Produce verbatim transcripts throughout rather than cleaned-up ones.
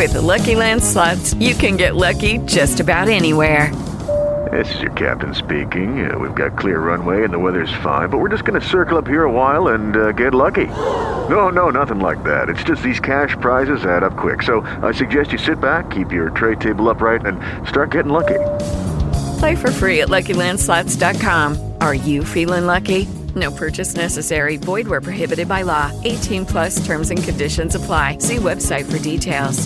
With the Lucky Land Slots, you can get lucky just about anywhere. This is your captain speaking. Uh, we've got clear runway and the weather's fine, but we're just going to circle up here a while and uh, get lucky. No, no, nothing like that. It's just these cash prizes add up quick. So I suggest you sit back, keep your tray table upright, and start getting lucky. Play for free at Lucky Land Slots dot com. Are you feeling lucky? No purchase necessary. Void where prohibited by law. eighteen plus terms and conditions apply. See website for details.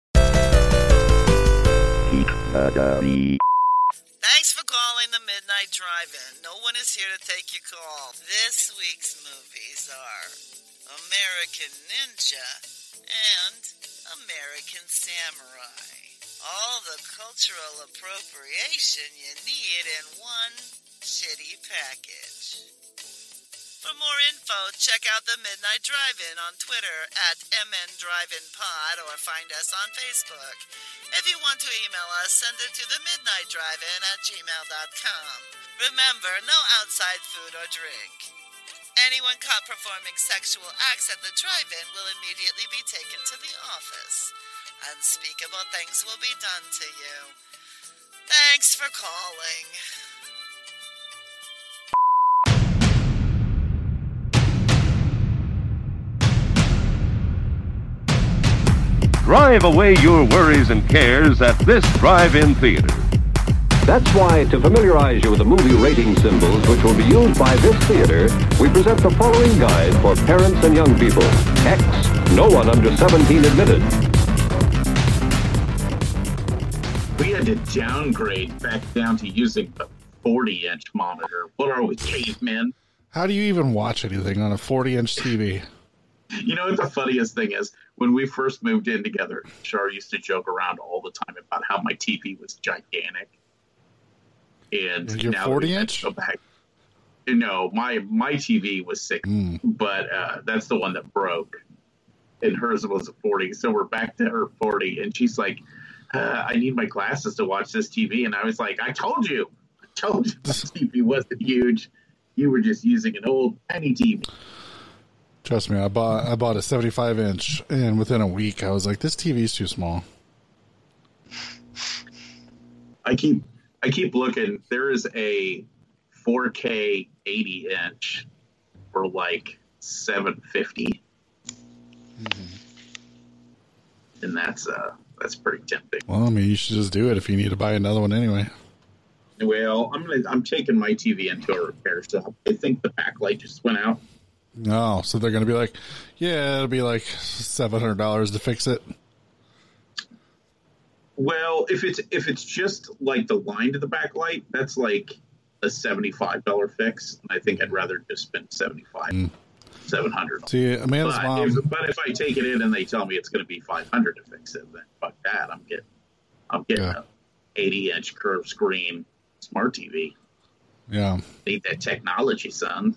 Thanks for calling the Midnight Drive-In. No one is here to take your call. This week's movies are American Ninja and American Samurai. All the cultural appropriation you need in one shitty package. For more info, check out the Midnight Drive-In on Twitter at M N Drive-In Pod or find us on Facebook. If you want to email us, send it to the midnight drive in at gmail dot com. Remember, no outside food or drink. Anyone caught performing sexual acts at the drive-in will immediately be taken to the office. Unspeakable things will be done to you. Thanks for calling. Drive away your worries and cares at this drive-in theater. That's why, to familiarize you with the movie rating symbols which will be used by this theater, we present the following guide for parents and young people. X, no one under seventeen admitted. We had to downgrade back down to using the forty-inch monitor. What are we, cavemen? How do you even watch anything on a forty-inch T V? You know what the funniest thing is? When we first moved in together, Char used to joke around all the time about how my T V was gigantic. And your now forty inch? Go back. No, my my T V was six, mm. but uh, that's the one that broke, and hers was a forty. So we're back to her forty, and she's like, uh, "I need my glasses to watch this T V." And I was like, "I told you, I told you, the T V wasn't huge. You were just using an old tiny T V." Trust me, I bought I bought a seventy-five inch, and within a week, I was like, "This T V's too small." I keep I keep looking. There is a four K eighty inch for like seven fifty, mm-hmm. and that's uh that's pretty tempting. Well, I mean, you should just do it if you need to buy another one anyway. Well, I'm gonna I'm taking my T V into a repair shop. I think the backlight just went out. No, so they're going to be like, yeah, it'll be like seven hundred dollars to fix it. Well, if it's if it's just like the line to the backlight, that's like a seventy-five dollars fix. And I think I'd rather just spend seventy-five dollars, mm. seven hundred dollars. See, Amanda's but mom. If, but if I take it in and they tell me it's going to be five hundred dollars to fix it, then fuck that. I'm getting, I'm getting yeah. a eighty inch curved screen smart T V. Yeah. Need that technology, son.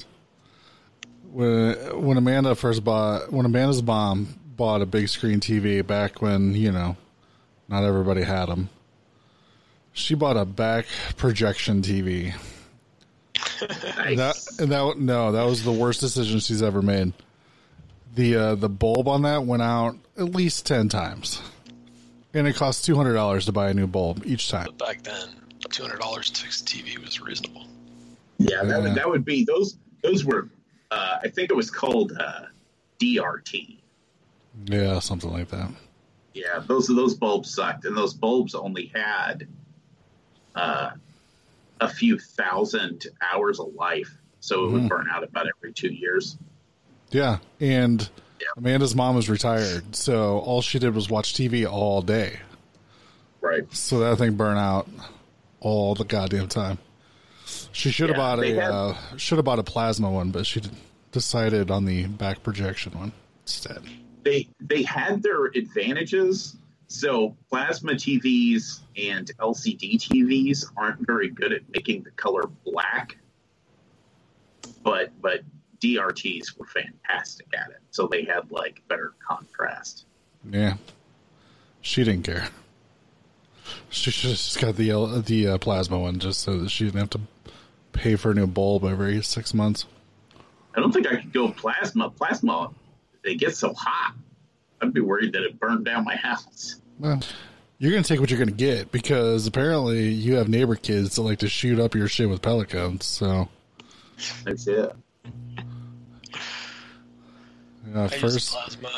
When when Amanda first bought, when Amanda's mom bought a big screen T V back when, you know, not everybody had them, she bought a back projection T V. Nice. And that, and that no, that was the worst decision she's ever made. The uh, the bulb on that went out at least ten times, and it cost two hundred dollars to buy a new bulb each time. But back then, two hundred dollars to fix a T V was reasonable. Yeah, that, yeah. that would be those. Those were. Uh, I think it was called uh, D R T. Yeah, something like that. Yeah, those those bulbs sucked, and those bulbs only had uh, a few thousand hours of life, so it mm-hmm. would burn out about every two years. Yeah, and yeah. Amanda's mom was retired, so all she did was watch T V all day. Right. So that thing burned out all the goddamn time. She should have yeah, bought a had, uh, should have bought a plasma one, but she decided on the back projection one instead. They they had their advantages. So plasma T Vs and L C D T Vs aren't very good at making the color black, but but D R Ts were fantastic at it. So they had like better contrast. Yeah, she didn't care. She just got the the uh, plasma one just so that she didn't have to pay for a new bulb every six months. I don't think I could go plasma. Plasma, they get so hot. I'd be worried that it burned down my house. Well, you're going to take what you're going to get because apparently you have neighbor kids that like to shoot up your shit with pellet guns. So that's it. Uh, I first, use plasma.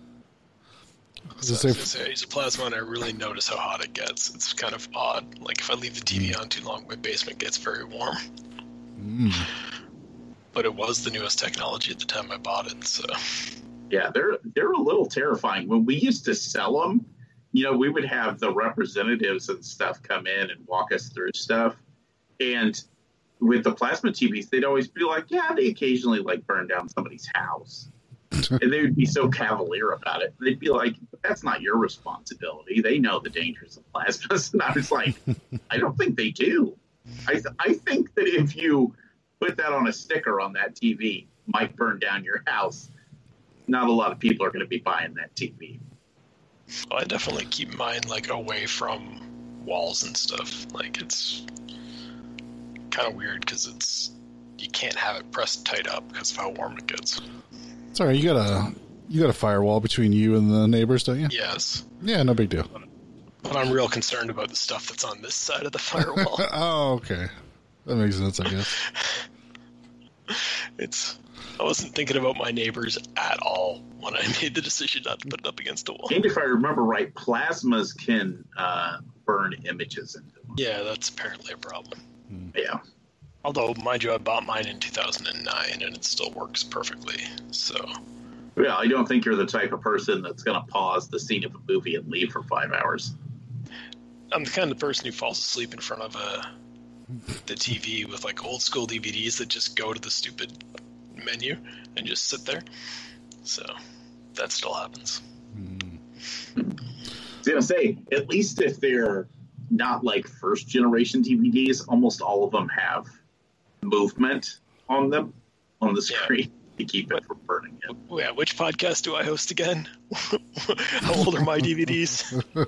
So say, I, say I use a plasma and I really notice how hot it gets. It's kind of odd. Like if I leave the T V on too long, my basement gets very warm. Mm. But it was the newest technology at the time I bought it, so... Yeah, they're they're a little terrifying. When we used to sell them, you know, we would have the representatives and stuff come in and walk us through stuff. And with the plasma T Vs, they'd always be like, yeah, they occasionally, like, burn down somebody's house. And they would be so cavalier about it. They'd be like, that's not your responsibility. They know the dangers of plasmas. And I was like, I don't think they do. I, th- I think that if you put that on a sticker on that T V, might burn down your house, not a lot of people are going to be buying that T V. Well, I definitely keep mine, like, away from walls and stuff. Like, it's kind of weird because it's... You can't have it pressed tight up because of how warm it gets. Sorry, you got a you got a firewall between you and the neighbors, don't you? Yes. Yeah, no big deal. But I'm real concerned about the stuff that's on this side of the firewall. Oh, okay. That makes sense, I guess. It's... I wasn't thinking about my neighbors at all when I made the decision not to put it up against a wall. And if I remember right, plasmas can uh, burn images into them. Yeah, that's apparently a problem. Hmm. Yeah. Although, mind you, I bought mine in two thousand nine, and it still works perfectly, so... Yeah, I don't think you're the type of person that's going to pause the scene of a movie and leave for five hours. I'm the kind of person who falls asleep in front of a, the T V with, like, old-school D V Ds that just go to the stupid menu and just sit there. So, that still happens. I was going to say, at least if they're not, like, first-generation D V Ds, almost all of them have movement on them, on the screen, yeah. to keep it from burning it. Yeah, which podcast do I host again? How old are my D V Ds?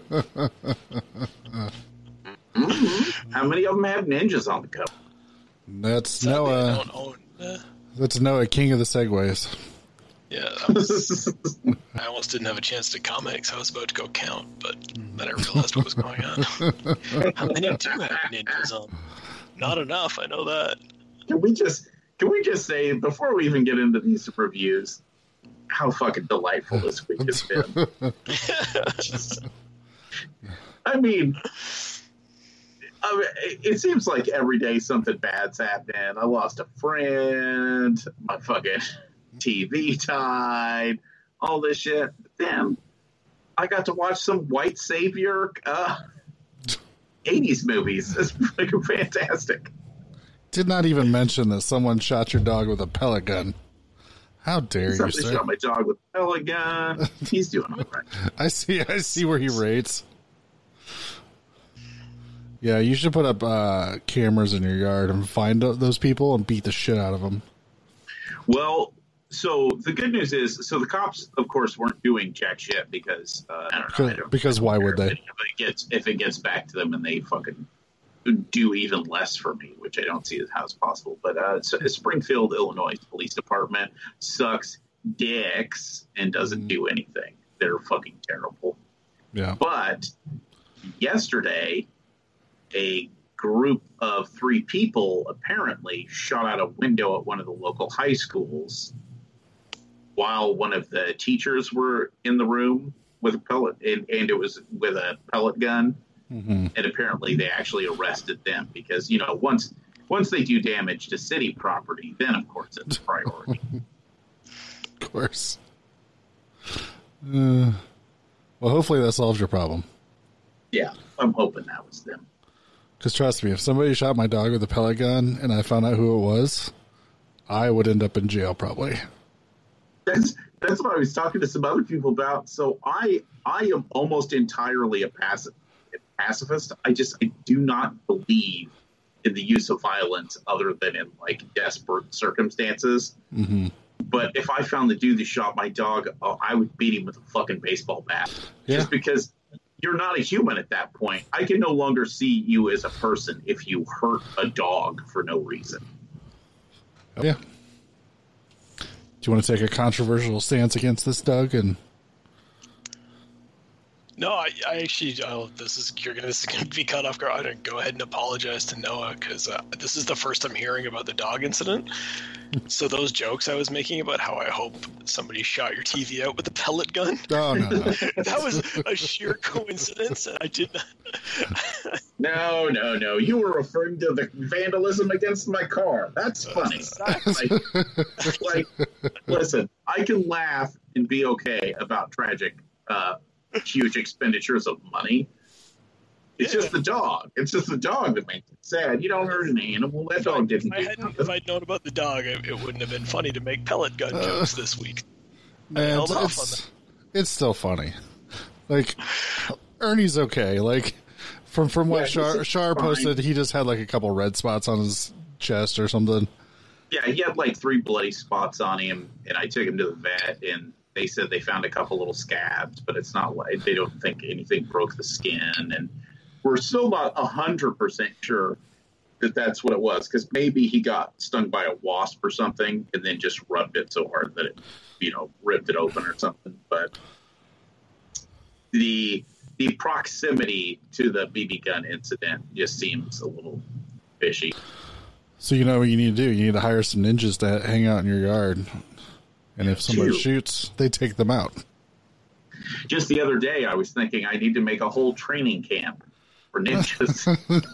Mm-hmm. How many of them have ninjas on the cover? That's Sadly, Noah. I don't own, uh, That's Noah, king of the segways. Yeah, I, was, I almost didn't have a chance to comment because I was about to go count, but then I realized what was going on. How many do have ninjas on? Not enough, I know that. Can we just can we just say, before we even get into these reviews, how fucking delightful this week has been? Just, I mean, I mean, it seems like every day something bad's happening. I lost a friend, my fucking T V died, all this shit. Damn, I got to watch some white savior uh, eighties movies. It's fucking fantastic. Did not even mention that someone shot your dog with a pellet gun. How dare you, Somebody sir? shot my dog with a pellet gun. He's doing all right. I see. I see where he rates. Yeah, you should put up uh, cameras in your yard and find those people and beat the shit out of them. Well, so the good news is, so the cops, of course, weren't doing jack shit because uh, I don't know. Because, I don't because why would they? If it gets if it gets back to them and they fucking do even less for me, which I don't see as how it's possible. But uh, so Springfield, Illinois Police Department sucks dicks and doesn't do anything. They're fucking terrible. Yeah. But yesterday, a group of three people apparently shot out a window at one of the local high schools while one of the teachers were in the room with a pellet, and, and it was with a pellet gun. Mm-hmm. And apparently they actually arrested them because, you know, once once they do damage to city property, then, of course, it's a priority. Of course. Uh, well, hopefully that solves your problem. Yeah, I'm hoping that was them. Because trust me, if somebody shot my dog with a pellet gun and I found out who it was, I would end up in jail probably. That's that's what I was talking to some other people about. So I I am almost entirely a passive. pacifist. I just I do not believe in the use of violence other than in like desperate circumstances. Mm-hmm. But if I found the dude that shot my dog, oh, I would beat him with a fucking baseball bat. Yeah. Just because you're not a human at that point. I can no longer see you as a person if you hurt a dog for no reason. Yeah. Do you want to take a controversial stance against this, Doug? And No, I, I actually, oh, this is you're gonna, this is gonna be cut off guard. I'm gonna go ahead and apologize to Noah because uh, this is the first I'm hearing about the dog incident. So those jokes I was making about how I hope somebody shot your T V out with a pellet gun. Oh no, no. That was a sheer coincidence, and I did not. No, no, no. You were referring to the vandalism against my car. That's funny. Like, like, listen, I can laugh and be okay about tragic, uh, huge expenditures of money. It's Yeah. just the dog. It's just the dog that makes it sad. You don't hurt an animal. That dog didn't If I do hadn't, nothing. if I'd known about the dog, it, it wouldn't have been funny to make pellet gun jokes this week. Man, held it's, off on it's, it's still funny. Like, Ernie's okay. Like, from from what Yeah, Shar, he's Shar fine. posted, he just had like a couple red spots on his chest or something. Yeah, he had like three bloody spots on him, and I took him to the vet, and they said they found a couple little scabs, but it's not like they don't think anything broke the skin, and we're still not a hundred percent sure that that's what it was, because maybe he got stung by a wasp or something, and then just rubbed it so hard that it, you know, ripped it open or something. But the the proximity to the B B gun incident just seems a little fishy. So you know what you need to do? You need to hire some ninjas to hang out in your yard, and if somebody Shoot. shoots, they take them out. Just the other day, I was thinking I need to make a whole training camp for ninjas.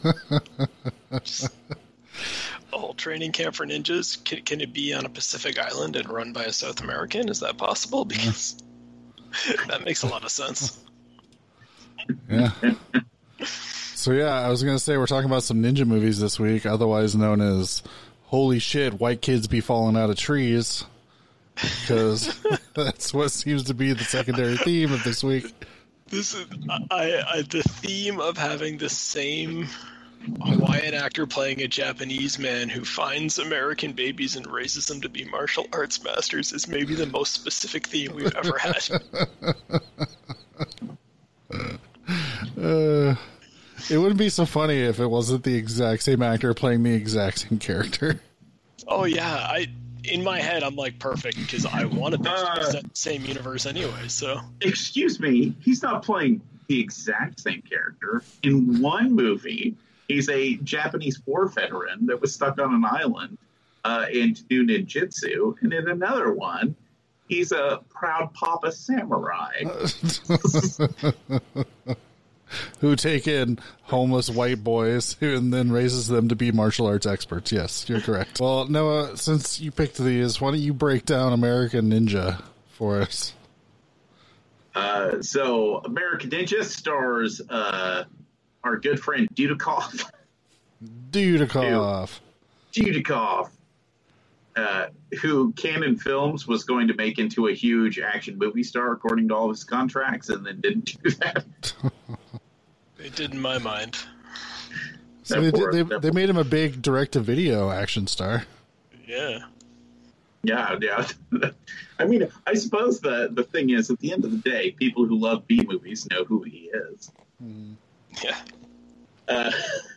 A whole training camp for ninjas. Can, can it be on a Pacific island and run by a South American? Is that possible? Because that makes a lot of sense. Yeah. So yeah, I was gonna say we're talking about some ninja movies this week, otherwise known as "Holy shit, white kids be falling out of trees," because that's what seems to be the secondary theme of this week. This is I, I the theme of having the same Hawaiian actor playing a Japanese man who finds American babies and raises them to be martial arts masters is maybe the most specific theme we've ever had. Uh, it wouldn't be so funny if it wasn't the exact same actor playing the exact same character. Oh yeah, I in my head I'm like perfect because I wanted them to Uh, be set in the same universe anyway. So Excuse me, he's not playing the exact same character. In one movie, he's a Japanese war veteran that was stuck on an island uh, and to do ninjutsu, and in another one, he's a proud Papa samurai. Who take in homeless white boys and then raises them to be martial arts experts. Yes, you're correct. Well, Noah, since you picked these, why don't you break down American Ninja for us? Uh, so, American Ninja stars uh, our good friend Dudikoff. Dudikoff. Dudikoff, uh, who Canon Films was going to make into a huge action movie star according to all of his contracts, and then didn't do that. it did in my mind. So they, did, they, they made him a big direct-to-video action star. Yeah. Yeah, yeah. I mean, I suppose the, the thing is, at the end of the day, people who love B movies know who he is. Mm. Yeah. Uh,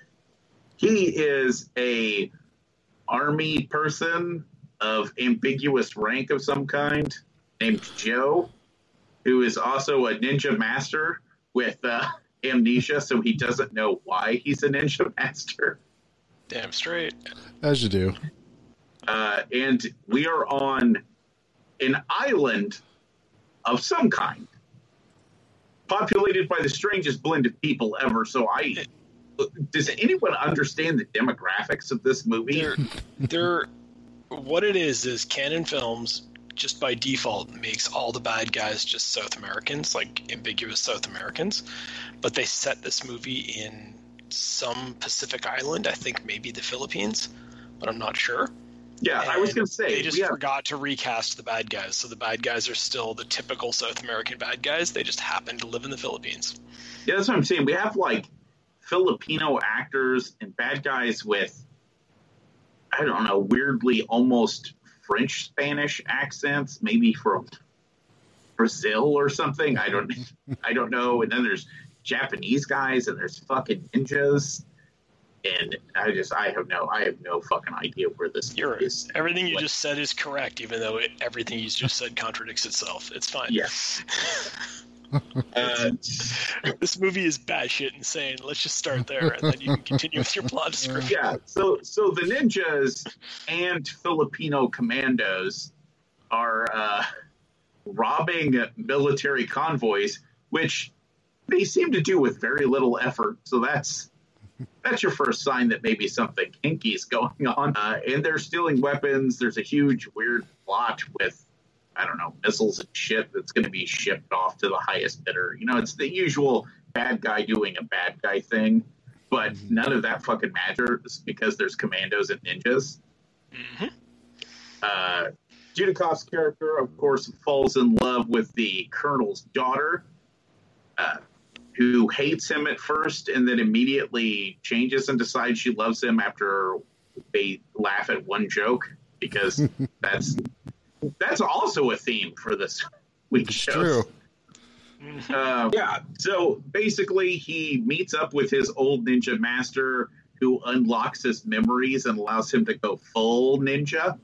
he is a army person of ambiguous rank of some kind named Joe, who is also a ninja master with uh, amnesia, so he doesn't know why he's a ninja master. Damn straight. As you do. Uh, and we are on an island of some kind, populated by the strangest blend of people ever. So I, does anyone understand the demographics of this movie? They're, they're, what it is is Canon Films just by default makes all the bad guys just South Americans, like ambiguous South Americans, but they set this movie in some Pacific island, I think maybe the Philippines, but I'm not sure. Yeah, And I was going to say, they just we have- forgot to recast the bad guys, so the bad guys are still the typical South American bad guys. They just happen to live in the Philippines. Yeah, that's what I'm saying. We have like Filipino actors and bad guys with, I don't know, weirdly almost French Spanish accents, maybe from Brazil or something. I don't, I don't know. And then there's Japanese guys and there's fucking ninjas. And I just, I have no, I have no fucking idea where this You're is. everything you Like, just said is correct, even though it, everything you just said contradicts itself. It's fine. Yes. Uh, This movie is batshit insane. Let's just start there, and then you can continue with your plot description. yeah, so so the ninjas and Filipino commandos are uh, robbing military convoys, which they seem to do with very little effort. So that's that's your first sign that maybe something kinky is going on. Uh, and they're stealing weapons. There's a huge weird plot with, I don't know, missiles and shit that's going to be shipped off to the highest bidder. You know, it's the usual bad guy doing a bad guy thing, but none of that fucking matters because there's commandos and ninjas. Mm-hmm. Uh, Judikov's character, of course, falls in love with the colonel's daughter, uh, who hates him at first and then immediately changes and decides she loves him after they laugh at one joke, because that's that's also a theme for this week's show. True. Uh, yeah, so basically he meets up with his old ninja master who unlocks his memories and allows him to go full ninja.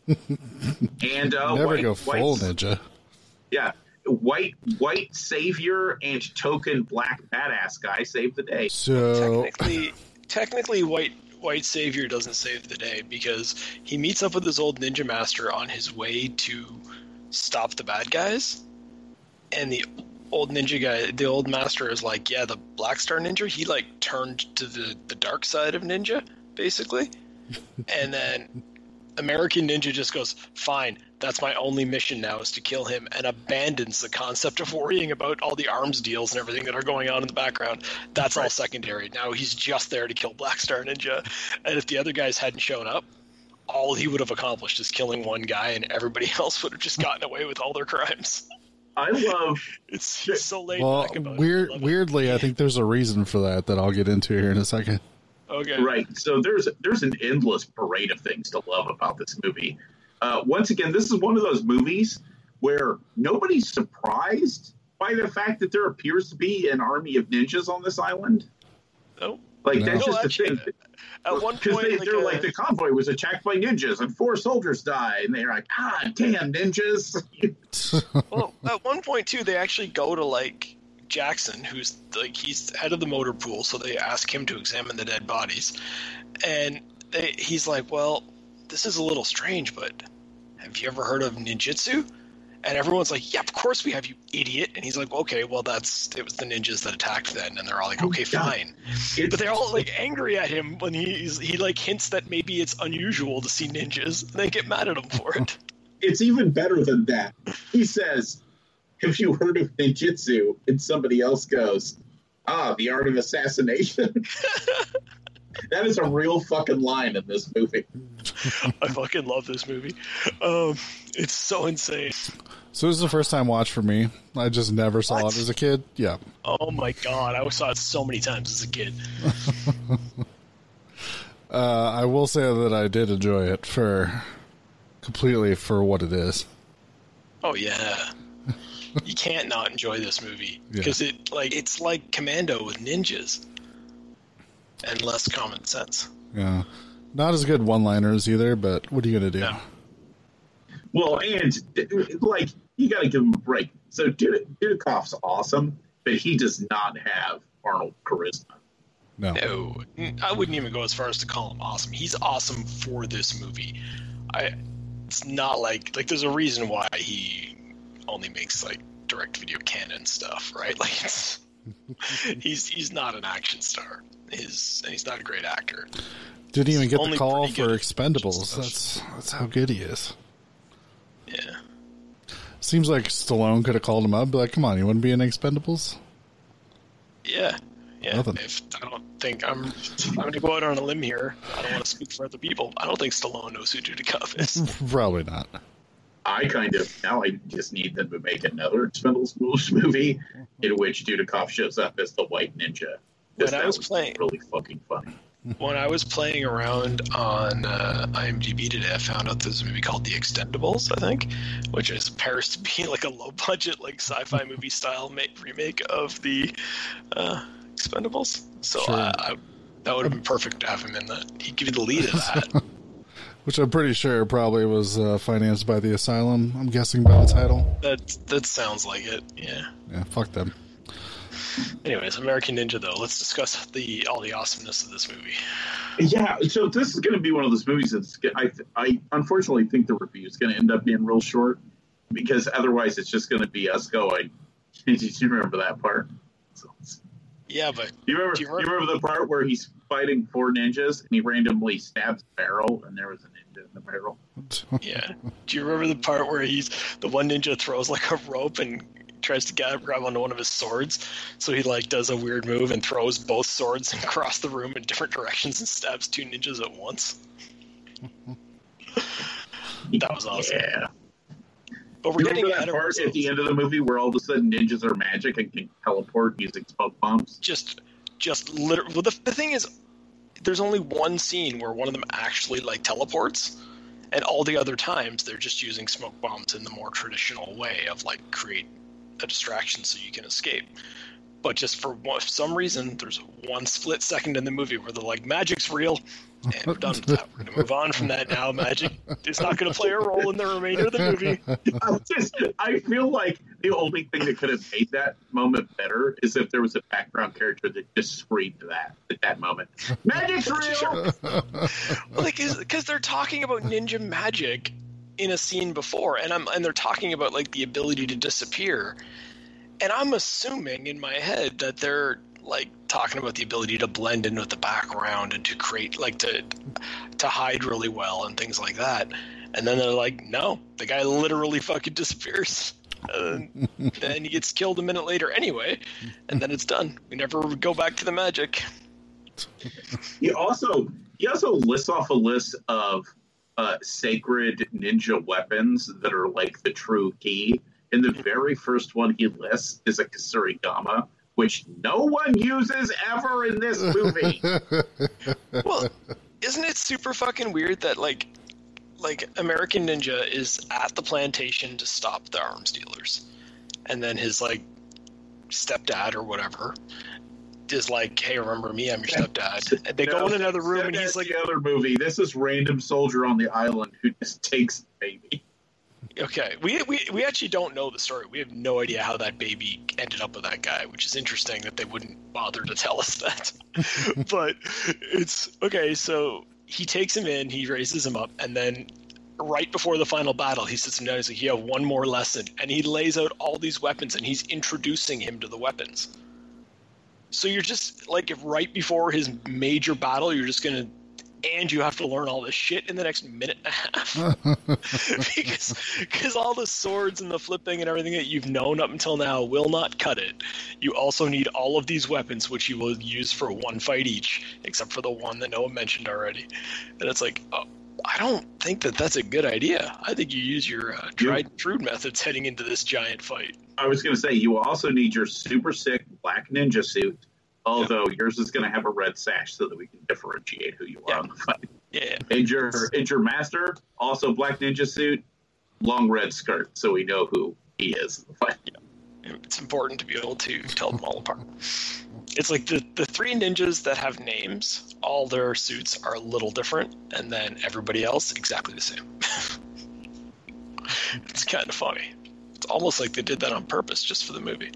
and uh, Never white, go full white, ninja. Yeah, white white savior and token black badass guy save the day. So Technically, technically, white white savior doesn't save the day because he meets up with his old ninja master on his way to stop the bad guys, and the old ninja guy, the old master, is like, "Yeah, the Black Star Ninja, he like turned to the the dark side of ninja, basically," and then American Ninja just goes, "Fine, that's my only mission now is to kill him," and abandons the concept of worrying about all the arms deals and everything that are going on in the background. That's all secondary. Now he's just there to kill Black Star Ninja, and if the other guys hadn't shown up, all he would have accomplished is killing one guy, and everybody else would have just gotten away with all their crimes. I love It's he's so laid well, back about weird, it. I love it. weirdly, I think there's a reason for that that I'll get into here in a second. Okay. Right. So there's there's an endless parade of things to love about this movie. Uh, once again, this is one of those movies where nobody's surprised by the fact that there appears to be an army of ninjas on this island. No. Like, No. that's No, just actually, the thing. At one Because point, they, like, they're uh, like, the convoy was attacked by ninjas and four soldiers died. And they're like, ah, damn, ninjas. well, at one point too, they actually go to like Jackson, who's like he's head of the motor pool, so they ask him to examine the dead bodies, and they, he's like, "Well, this is a little strange, but have you ever heard of ninjutsu?" And everyone's like, "Yeah, of course we have, you idiot." And he's like, "Okay, well, that's it was the ninjas that attacked then." And they're all like, "Okay, God. fine," but they're all like angry at him when he's he like hints that maybe it's unusual to see ninjas, and they get mad at him for it. It's even better than that. He says, have you heard of ninjutsu? And somebody else goes, ah, the art of assassination. That is a real fucking line in this movie. I fucking love this movie. Um, it's so insane. So this is the first time watch for me. I just never saw What? it as a kid. Yeah. Oh my god, I saw it so many times as a kid. Uh, I will say that I did enjoy it for completely for what it is. Oh yeah. You can't not enjoy this movie Yeah. because it like it's like Commando with ninjas and less common sense. Yeah. Not as good one-liners either, but what are you going to do? No. Well, and, like, you got to give him a break. So Dudikov's awesome, but he does not have Arnold charisma. No. No, I wouldn't even go as far as to call him awesome. He's awesome for this movie. I. It's not like like there's a reason why he only makes like direct video canon stuff, right? Like it's, he's he's not an action star. He's and he's not a great actor. Didn't even get the Only call pretty for good Expendables. stuff. That's that's how good he is. Yeah. Seems like Stallone could have called him up, be like, come on, you wouldn't be in Expendables? Yeah. Yeah. Nothing. If I don't think I'm I'm gonna go out on a limb here. I don't want to speak for other people. I don't think Stallone knows who Dudikoff is. Probably not. I kind of, now I just need them to make another Expendables movie in which Dudikoff shows up as the White Ninja. When That I was playing- really fucking funny. When I was playing around on uh, IMDb today, I found out there's a movie called The Extendables, I think, which is appears to be like a low-budget, like sci-fi movie style ma- remake of the uh, Expendables. So Sure. uh, I, that would have been perfect to have him in that. He'd give you the lead of that. Which I'm pretty sure probably was uh, financed by the Asylum, I'm guessing by the title. That that sounds like it, yeah. Yeah, fuck them. Anyways, American Ninja, though. Let's discuss the all the awesomeness of this movie. Yeah, so this is going to be one of those movies that's, I, I unfortunately think the review is going to end up being real short, because otherwise it's just going to be us going, did you remember that part? So, yeah, but... Do you remember, do you remember, you remember the part where he's fighting four ninjas and he randomly stabs a barrel and there was a ninja in the barrel? Yeah. Do you remember the part where he's the one ninja throws like a rope and tries to get, grab onto one of his swords? So he like does a weird move and throws both swords across the room in different directions and stabs two ninjas at once. That was awesome. Yeah. But we're you getting remember that part at the end of the movie where all of a sudden ninjas are magic and can teleport using smoke bombs? Just, just literally. Well, the, the thing is, there's only one scene where one of them actually like teleports, and all the other times they're just using smoke bombs in the more traditional way of like create a distraction so you can escape. But just for one, some reason, there's one split second in the movie where they're like, magic's real, and we're done with that. We're going to move on from that now. Magic is not going to play a role in the remainder of the movie. I, just, I feel like the only thing that could have made that moment better is if there was a background character that just screamed that at that moment. Magic's real! Well, like, because they're talking about ninja magic in a scene before, and I'm and they're talking about like the ability to disappear. And I'm assuming in my head that they're like talking about the ability to blend in with the background and to create like to to hide really well and things like that. And then they're like, no, the guy literally fucking disappears. Uh, and he gets killed a minute later anyway. And then it's done. We never go back to the magic. He also he also lists off a list of uh, sacred ninja weapons that are like the true key. And the very first one he lists is a Kasurigama, which no one uses ever in this movie. Well, isn't it super fucking weird that, like, like American Ninja is at the plantation to stop the arms dealers, and then his, like, stepdad or whatever is like, hey, remember me, I'm your stepdad. And they no, go in another room, and he's like... the other movie. This is random soldier on the island who just takes the baby. Okay, we, we we actually don't know the story. We have no idea how that baby ended up with that guy, which is interesting that they wouldn't bother to tell us that. But it's okay. So he takes him in, he raises him up, and then right before the final battle, he sits him down. He's like, "You have one more lesson," and he lays out all these weapons, and he's introducing him to the weapons. So you're just like, if right before his major battle, you're just gonna. And you have to learn all this shit in the next minute and a half. because because all the swords and the flipping and everything that you've known up until now will not cut it. You also need all of these weapons, which you will use for one fight each, except for the one that Noah mentioned already. And it's like, oh, I don't think that that's a good idea. I think you use your uh, tried and true methods heading into this giant fight. I was going to say, you also need your super sick black ninja suit. Although yeah. yours is going to have a red sash so that we can differentiate who you are yeah. on the fight. Yeah. And your, and your master, also black ninja suit, long red skirt, so we know who he is in the fight. Yeah. It's important to be able to tell them all apart. It's like the, the three ninjas that have names, all their suits are a little different, and then everybody else exactly the same. It's kind of funny. It's almost like they did that on purpose just for the movie.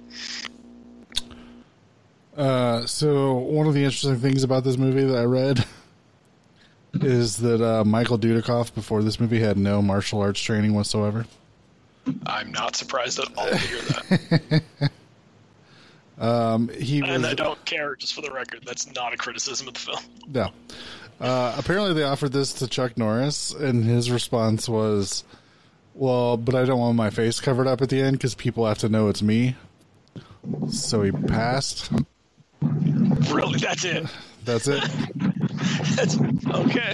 Uh, so one of the interesting things about this movie that I read is that uh, Michael Dudikoff before this movie had no martial arts training whatsoever. I'm not surprised at all to hear that. um, he and was, I don't care, just for the record. That's not a criticism of the film. No. Uh, apparently they offered this to Chuck Norris, and his response was, well, but I don't want my face covered up at the end because people have to know it's me. So he passed. Really? That's it? That's it? That's okay.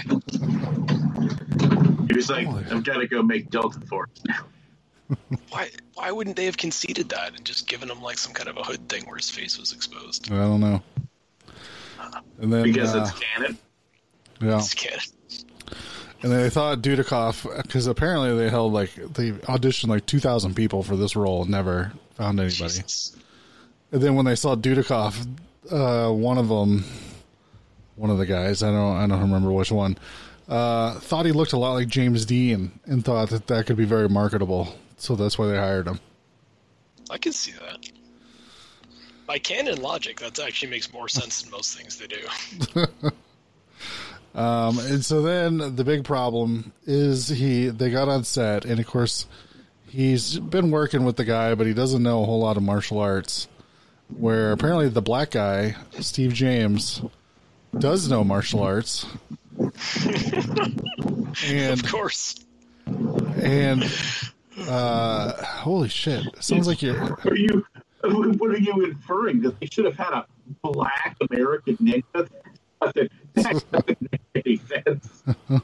He was like, I've got to go make Delta Force now. Why Why wouldn't they have conceded that and just given him like some kind of a hood thing where his face was exposed? I don't know. And then, because uh, it's canon? Yeah. It's canon. And they thought Dudikoff, because apparently they held like, they auditioned like two thousand people for this role and never found anybody. Jesus. And then when they saw Dudikoff, uh, one of them, one of the guys, I don't, I don't remember which one, uh, thought he looked a lot like James Dean and thought that that could be very marketable. So that's why they hired him. I can see that. By canon logic, that actually makes more sense than most things they do. um, and so then the big problem is he they got on set, and of course he's been working with the guy, but he doesn't know a whole lot of martial arts. Where apparently the black guy, Steve James, does know martial arts. And, of course. And uh, holy shit! Sounds like you're. Are you? What are you inferring? That they should have had a black American ninja? That doesn't make any sense.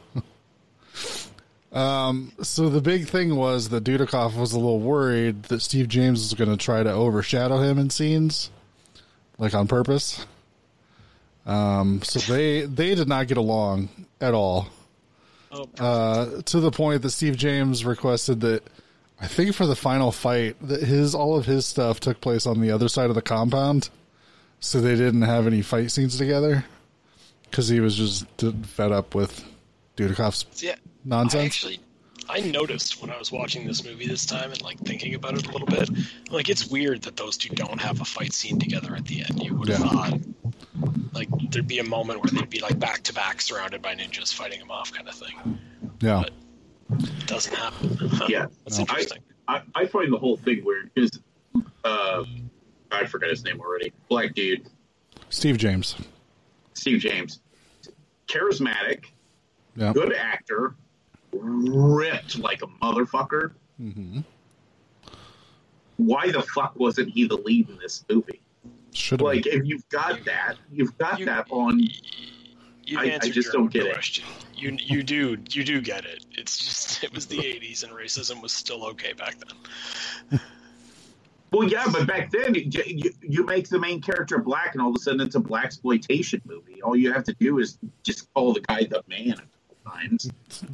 Um, so the big thing was that Dudikoff was a little worried that Steve James was going to try to overshadow him in scenes, like on purpose. Um, so they they did not get along at all. Oh, uh, to the point that Steve James requested that, I think for the final fight, that his all of his stuff took place on the other side of the compound, so they didn't have any fight scenes together because he was just fed up with Dudikoff's yeah, nonsense. I actually, I noticed when I was watching this movie this time and like thinking about it a little bit, like it's weird that those two don't have a fight scene together at the end. You would have Yeah. thought like there'd be a moment where they'd be like back to back, surrounded by ninjas fighting them off, kind of thing. Yeah. But it doesn't happen. Yeah, That's I, interesting. I I find the whole thing weird because uh, I forgot his name already. Black dude, Steve James. Steve James, charismatic, Yeah. good actor, ripped like a motherfucker. Mm-hmm. Why the fuck wasn't he the lead in this movie? Should have. Like, if you've got that, you've got You- that on. You I- I answered just your don't own get it. question. You you do you do get it. It's just it was the eighties and racism was still okay back then. Well, yeah, but back then you, you, you make the main character black, and all of a sudden it's a black exploitation movie. All you have to do is just call the guy the man a couple times.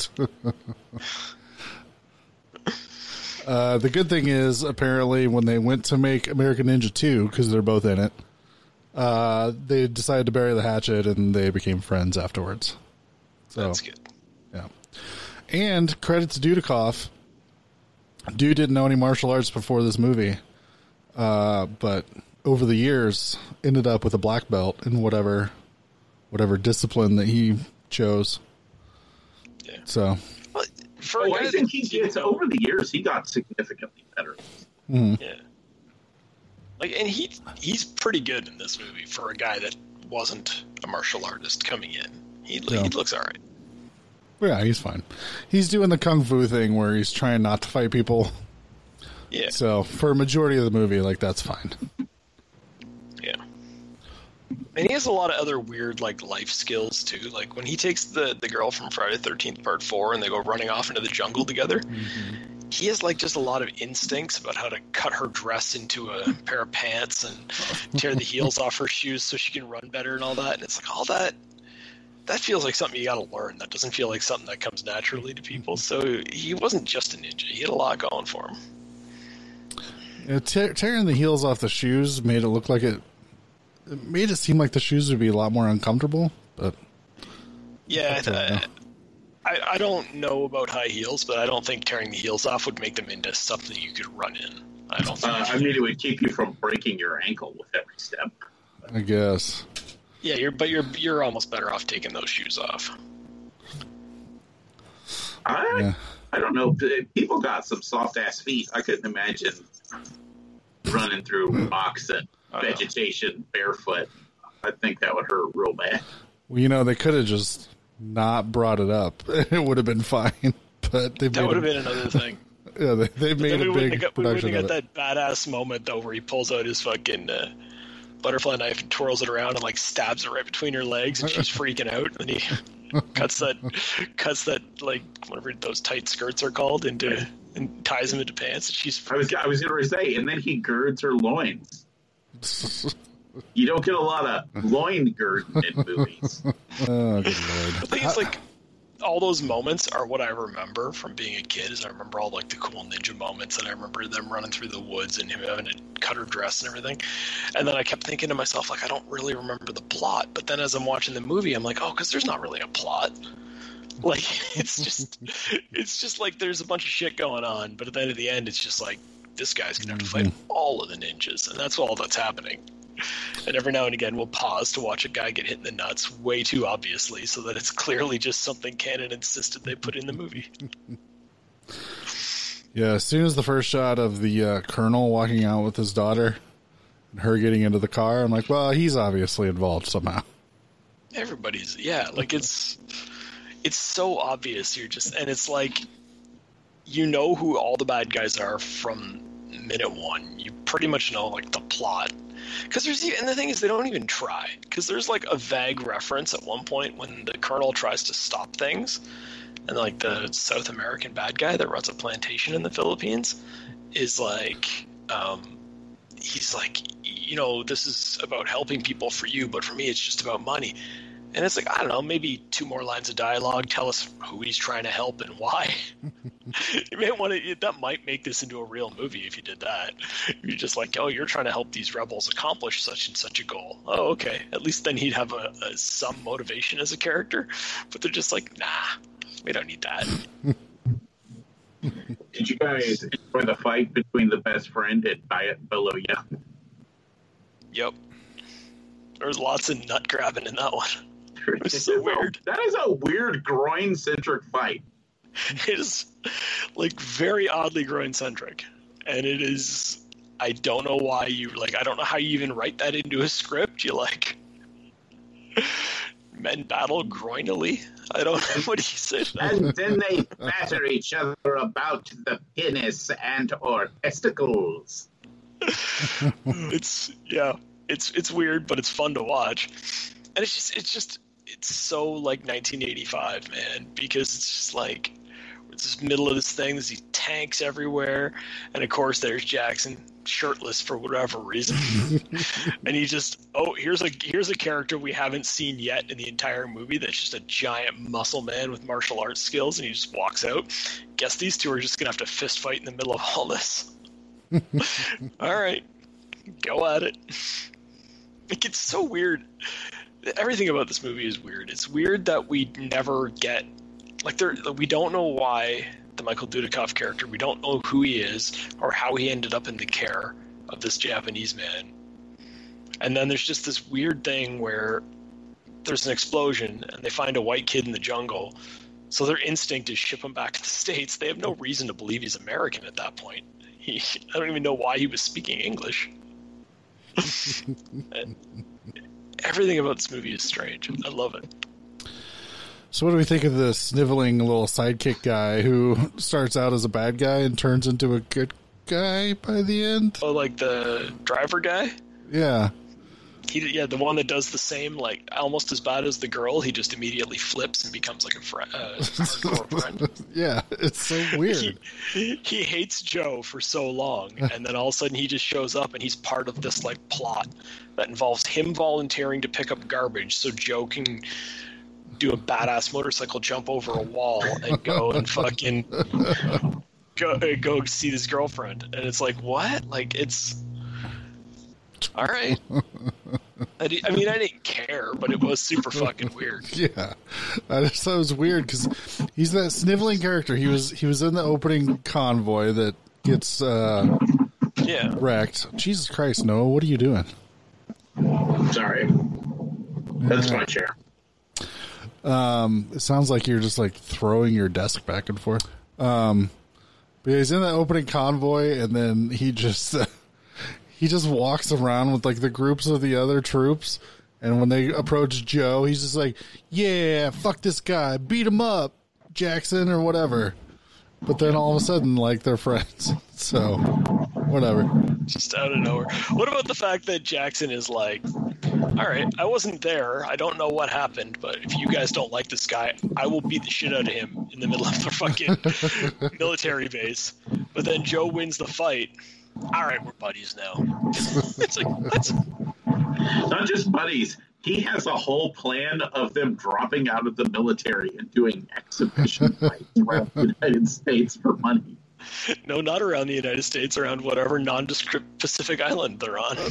Uh, the good thing is, apparently, when they went to make American Ninja two, because they're both in it, uh, they decided to bury the hatchet, and they became friends afterwards. So, That's good. yeah. And credit to Dudikoff. Dude didn't know any martial arts before this movie, uh, but over the years, ended up with a black belt in whatever, whatever discipline that he chose. Yeah. So, Well, for a Oh, guy I that think he didn't gets know- over the years. He got significantly better. Yeah. Like, and he he's pretty good in this movie for a guy that wasn't a martial artist coming in. He Yeah. he looks all right. yeah, he's fine. He's doing the kung fu thing where he's trying not to fight people. Yeah. So for a majority of the movie, like, that's fine. Yeah. And he has a lot of other weird, like, life skills, too. Like, when he takes the, the girl from Friday the thirteenth Part four and they go running off into the jungle together, he has, like, just a lot of instincts about how to cut her dress into a pair of pants and tear the heels off her shoes so she can run better and all that. And it's like, all that, that feels like something you gotta learn. That doesn't feel like something that comes naturally to people. So he wasn't just a ninja. He had a lot going for him. You know, te- tearing the heels off the shoes made it look like it, it made it seem like the shoes would be a lot more uncomfortable, but Yeah, don't know. I, I don't know about high heels, but I don't think tearing the heels off would make them into something you could run in. I don't think. Uh, I mean, it would keep you from breaking your ankle with every step. I guess. Yeah, you're but you're you're almost better off taking those shoes off. I, Yeah. I don't know. People got some soft ass feet. I couldn't imagine running through rocks and I know. vegetation barefoot. I think that would hurt real bad. Well, you know, they could have just not brought it up. It would have been fine, but they That made would have a- been another thing. Yeah, they, they But made then we a wouldn't big have got, we wouldn't production have of got it. that badass moment though, where he pulls out his fucking uh, butterfly knife and twirls it around and like stabs it right between her legs, and she's freaking out. And he cuts that cuts that like whatever those tight skirts are called into and ties them into pants. And she's I was I was going to say, and then he girds her loins. You don't get a lot of loin gird in movies. Oh, good lord. The thing is, like, all those moments are what I remember from being a kid. Is I remember all like the cool ninja moments, and I remember them running through the woods and him having to cut her dress and everything. And then I kept thinking to myself, like, I don't really remember the plot. But then as I'm watching the movie, I'm like, oh, because there's not really a plot. Like, it's just, it's just like there's a bunch of shit going on, but at the end of the end, it's just like, this guy's gonna have to fight all of the ninjas, and that's all that's happening. And every now and again, we'll pause to watch a guy get hit in the nuts way too obviously, so that it's clearly just something canon insisted they put in the movie. Yeah, as soon as the first shot of the uh, Colonel walking out with his daughter and her getting into the car, I'm like, well, he's obviously involved somehow. Everybody's, yeah, like it's it's so obvious. You're just, and it's like, you know who all the bad guys are from minute one. You pretty much know like the plot. Because there's, and the thing is, they don't even try. Because there's like a vague reference at one point when the Colonel tries to stop things, and like the South American bad guy that runs a plantation in the Philippines is like, um, he's like, you know, this is about helping people for you, but for me, it's just about money. And it's like, I don't know, maybe two more lines of dialogue, tell us who he's trying to help and why. You may want to, that might make this into a real movie if you did that. You're just like, oh, you're trying to help these rebels accomplish such and such a goal. Oh, okay. At least then he'd have a, a some motivation as a character. But they're just like, nah, we don't need that. Did you guys enjoy the fight between the best friend and Diet Beloya? Yep. There was lots of nut grabbing in that one. It was so weird. A, that is a weird groin-centric fight. It is, like, very oddly groin-centric. And it is, I don't know why you, like, I don't know how you even write that into a script. You, like, men battle groinily? I don't know what he said. And then they batter each other about the penis and or testicles. It's, yeah, it's it's weird, but it's fun to watch. And it's just, it's just, it's so like nineteen eighty-five, man, because it's just like, it's this middle of this thing, there's these tanks everywhere, and of course there's Jackson shirtless for whatever reason. And he just, oh, here's a here's a character we haven't seen yet in the entire movie that's just a giant muscle man with martial arts skills, and he just walks out. Guess these two are just gonna have to fist fight in the middle of all this. All right, go at it. It gets so weird. Everything about this movie is weird. It's weird that we never get, like, there, we don't know why the Michael Dudikoff character, we don't know who he is or how he ended up in the care of this Japanese man. And then there's just this weird thing where there's an explosion and they find a white kid in the jungle. So their instinct is ship him back to the States. They have no reason to believe he's American at that point. He, I don't even know why he was speaking English. Everything about this movie is strange. I love it. So what do we think of the sniveling little sidekick guy who starts out as a bad guy and turns into a good guy by the end? Oh, like the driver guy? Yeah. He, yeah, the one that does the same, like, almost as bad as the girl. He just immediately flips and becomes like a friend. Uh, hardcore friend. Yeah, it's so weird. He, he hates Joe for so long, and then all of a sudden he just shows up and he's part of this, like, plot that involves him volunteering to pick up garbage so Joe can do a badass motorcycle jump over a wall and go and fucking go, uh, go see his girlfriend. And it's like, what? Like, it's... All right. I, d- I mean, I didn't care, but it was super fucking weird. Yeah, I just thought it was weird because he's that sniveling character. He was he was in the opening convoy that gets uh, yeah wrecked. Jesus Christ, Noah, what are you doing? Sorry, that's my chair. Um, it sounds like you're just like throwing your desk back and forth. Um, but he's in the opening convoy, and then he just. Uh, He just walks around with, like, the groups of the other troops, and when they approach Joe, he's just like, yeah, fuck this guy, beat him up, Jackson, or whatever. But then all of a sudden, like, they're friends. So, whatever. Just out of nowhere. What about the fact that Jackson is like, all right, I wasn't there, I don't know what happened, but if you guys don't like this guy, I will beat the shit out of him in the middle of the fucking military base. But then Joe wins the fight. All right, we're buddies now. It's like, that's... Not just buddies. He has a whole plan of them dropping out of the military and doing exhibition fights around the United States for money. No, not around the United States, around whatever nondescript Pacific island they're on.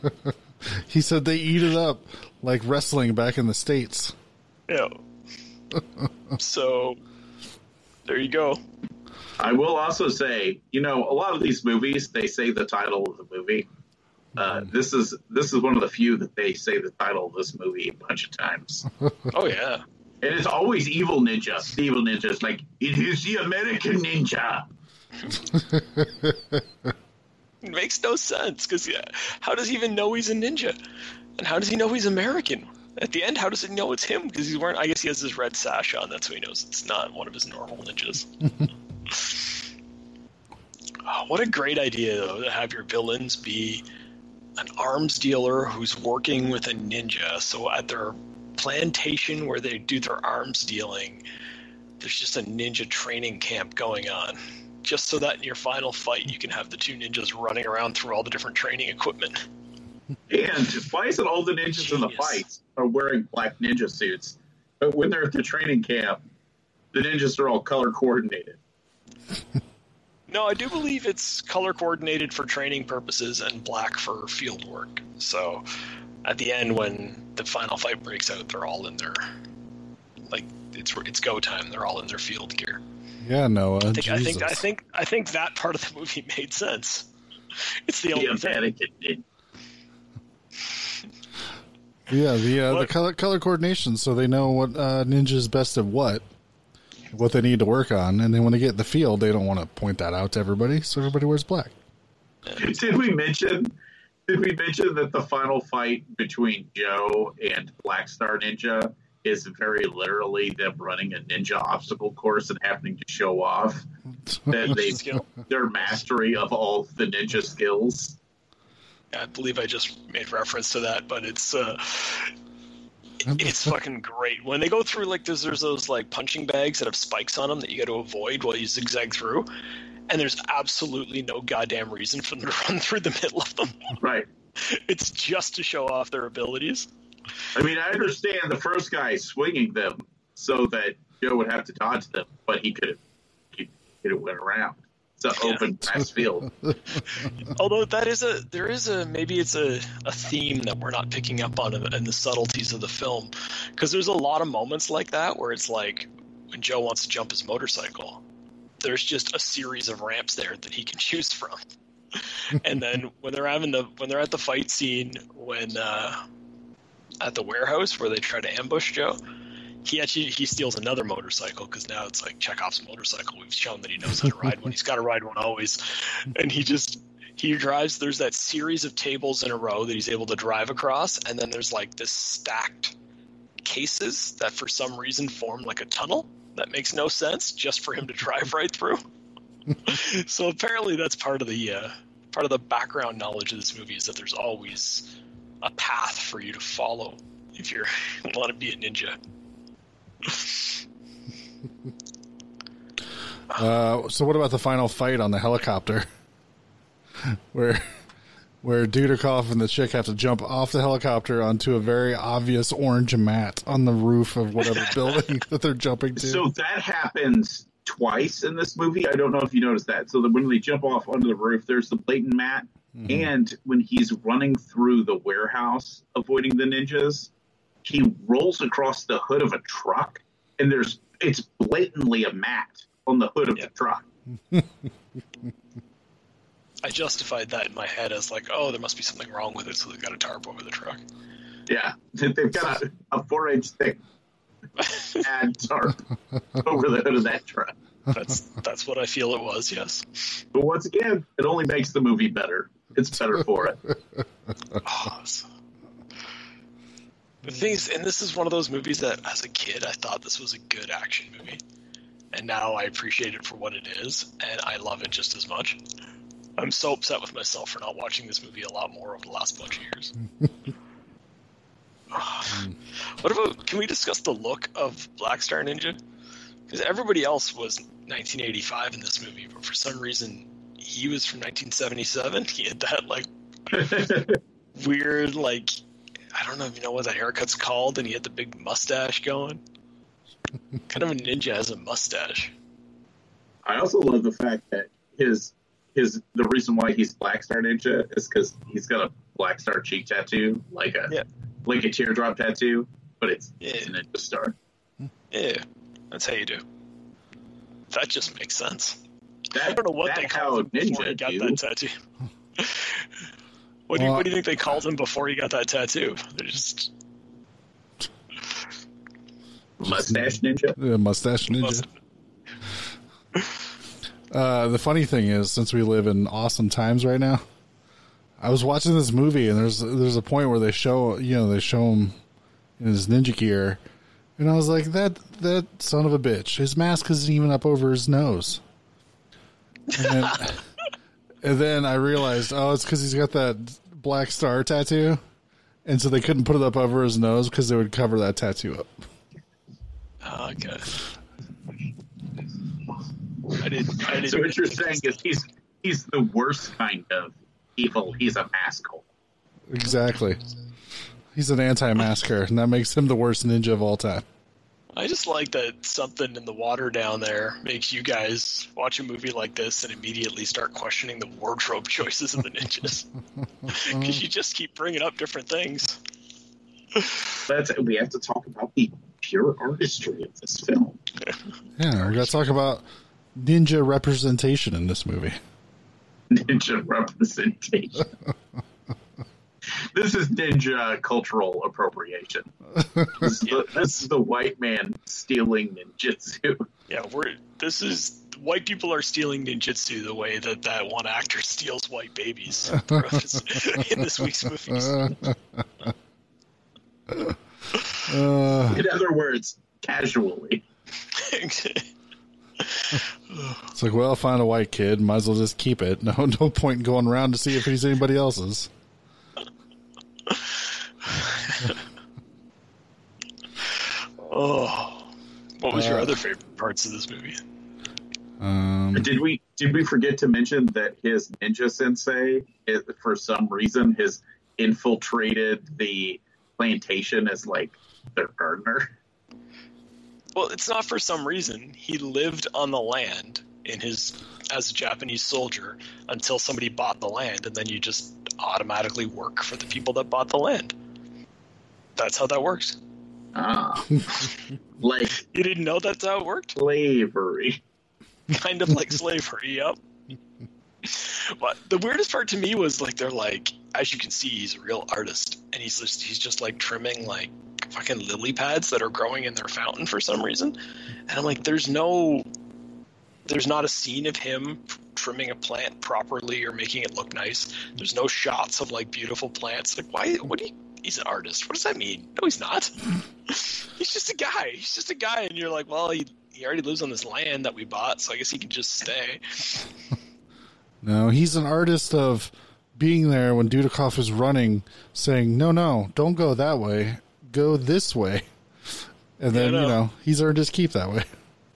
He said they eat it up like wrestling back in the States. Yeah. So, there you go. I will also say, you know, a lot of these movies, they say the title of the movie. Uh, this is this is one of the few that they say the title of this movie a bunch of times. Oh, yeah. And it's always Evil Ninja. The Evil Ninja is like, it is the American Ninja. It makes no sense, because yeah, how does he even know he's a ninja? And how does he know he's American? At the end, how does he know it's him? Because he's wearing, I guess he has his red sash on, that's why he knows it's not one of his normal ninjas. Oh, what a great idea, though, to have your villains be an arms dealer who's working with a ninja. So at their plantation where they do their arms dealing, there's just a ninja training camp going on. Just so that in your final fight, you can have the two ninjas running around through all the different training equipment. And why isn't all the ninjas Genius. in the fights are wearing black ninja suits? But when they're at the training camp, the ninjas are all color coordinated. No, I do believe it's color coordinated for training purposes and black for field work. So at the end, when the final fight breaks out, they're all in their, like, it's it's go time. They're all in their field gear. Yeah, Noah. I think, Jesus. I think I think I think that part of the movie made sense. It's the only thing. Yeah, the uh, the color color coordination, so they know what uh, ninja's best at what, what they need to work on, and then when they get in the field, they don't want to point that out to everybody, so everybody wears black. Did we mention? Did we mention that the final fight between Joe and Black Star Ninja is very literally them running a ninja obstacle course and happening to show off that they their mastery of all the ninja skills? I believe I just made reference to that, but it's uh, it's fucking great. When they go through, like, there's, there's those, like, punching bags that have spikes on them that you got to avoid while you zigzag through, and there's absolutely no goddamn reason for them to run through the middle of them. Right. It's just to show off their abilities. I mean, I understand the first guy swinging them so that Joe would have to dodge them, but he could have he could have went around. It's an open grass field. Although that is a, there is a, maybe it's a, a theme that we're not picking up on in the subtleties of the film. Because there's a lot of moments like that where it's like, when Joe wants to jump his motorcycle, there's just a series of ramps there that he can choose from. And then when they're having the, when they're at the fight scene, when, uh, at the warehouse where they try to ambush Joe, he actually he steals another motorcycle because now it's like Chekhov's motorcycle. We've shown that he knows how to ride one. He's got to ride one always, and he just he drives. There's that series of tables in a row that he's able to drive across, and then there's like this stacked cases that for some reason form like a tunnel that makes no sense just for him to drive right through. So apparently that's part of the uh, part of the background knowledge of this movie is that there's always a path for you to follow if you want to be a ninja. Uh, so what about the final fight on the helicopter, where where Dudikoff and the chick have to jump off the helicopter onto a very obvious orange mat on the roof of whatever building that they're jumping to? So that happens twice in this movie. I don't know if you noticed that. So that when they jump off onto the roof, there's the blatant mat, mm-hmm. and when he's running through the warehouse avoiding the ninjas, he rolls across the hood of a truck, and there's it's blatantly a mat on the hood of yeah. the truck. I justified that in my head as like, oh, there must be something wrong with it, so they've got a tarp over the truck. Yeah, they've got a, a four-inch thick ad tarp over the hood of that truck. That's that's what I feel it was, yes. But once again, it only makes the movie better. It's better for it. Oh, so. The thing is, and this is one of those movies that, as a kid, I thought this was a good action movie. And now I appreciate it for what it is, and I love it just as much. I'm so upset with myself for not watching this movie a lot more over the last bunch of years. What about, can we discuss the look of Black Star Ninja? Because everybody else was nineteen eighty-five in this movie, but for some reason, he was from nineteen seventy-seven. He had that, like, weird, like... I don't know if you know what that haircut's called, and he had the big mustache going. Kind of a ninja has a mustache. I also love the fact that his his the reason why he's Black Star Ninja is because he's got a Black Star cheek tattoo, like a yeah. like a teardrop tattoo, but it's, yeah. it's a ninja star. Yeah, that's how you do. That just makes sense. That, I don't know what they called him before he got do. that tattoo. what, do you, Well, what do you think they called him before he got that tattoo? They're just... Mustache Ninja? Yeah, Mustache Ninja. Must- Uh, the funny thing is, since we live in awesome times right now, I was watching this movie, and there's there's a point where they show, you know, they show him in his ninja gear, and I was like, that that son of a bitch, his mask isn't even up over his nose. And then, and then I realized, oh, it's because he's got that black star tattoo, and so they couldn't put it up over his nose because they would cover that tattoo up. Oh, okay. I didn't. I didn't So what you're saying is he's he's the worst kind of evil. He's a maskhole. Exactly. He's an anti-masker, and that makes him the worst ninja of all time. I just like that something in the water down there makes you guys watch a movie like this and immediately start questioning the wardrobe choices of the ninjas. Because you just keep bringing up different things. That's we have to talk about the pure artistry of this film. Yeah, we got to talk about ninja representation in this movie. Ninja representation. This is ninja cultural appropriation. This is, the, this is the white man stealing ninjutsu. Yeah, we're. This is white people are stealing ninjutsu the way that that one actor steals white babies in this week's movies. Uh, In other words, casually. It's like, well, find a white kid, might as well just keep it. No, no point in going around to see if he's anybody else's. Oh, what was your Uh, other favorite parts of this movie? Um, Did we did we forget to mention that his ninja sensei, is, for some reason, has infiltrated the plantation as like their gardener? Well, it's not for some reason. He lived on the land in his as a Japanese soldier until somebody bought the land, and then you just automatically work for the people that bought the land. That's how that works. Ah, like You didn't know that's how it worked? slavery. Kind of like slavery, yep. But the weirdest part to me was like they're like, as you can see, he's a real artist, and he's just he's just like trimming like fucking lily pads that are growing in their fountain for some reason, and I'm like, there's no, there's not a scene of him trimming a plant properly or making it look nice. There's no shots of like beautiful plants. Like, why? What do you? He's an artist. What does that mean? No, he's not. He's just a guy. He's just a guy, and you're like, well, he he already lives on this land that we bought, so I guess he can just stay. no, he's an artist of being there when Dudikoff is running, saying, no, no, don't go that way. Go this way. And then, Yeah, I know. you know, he's earned his keep that way.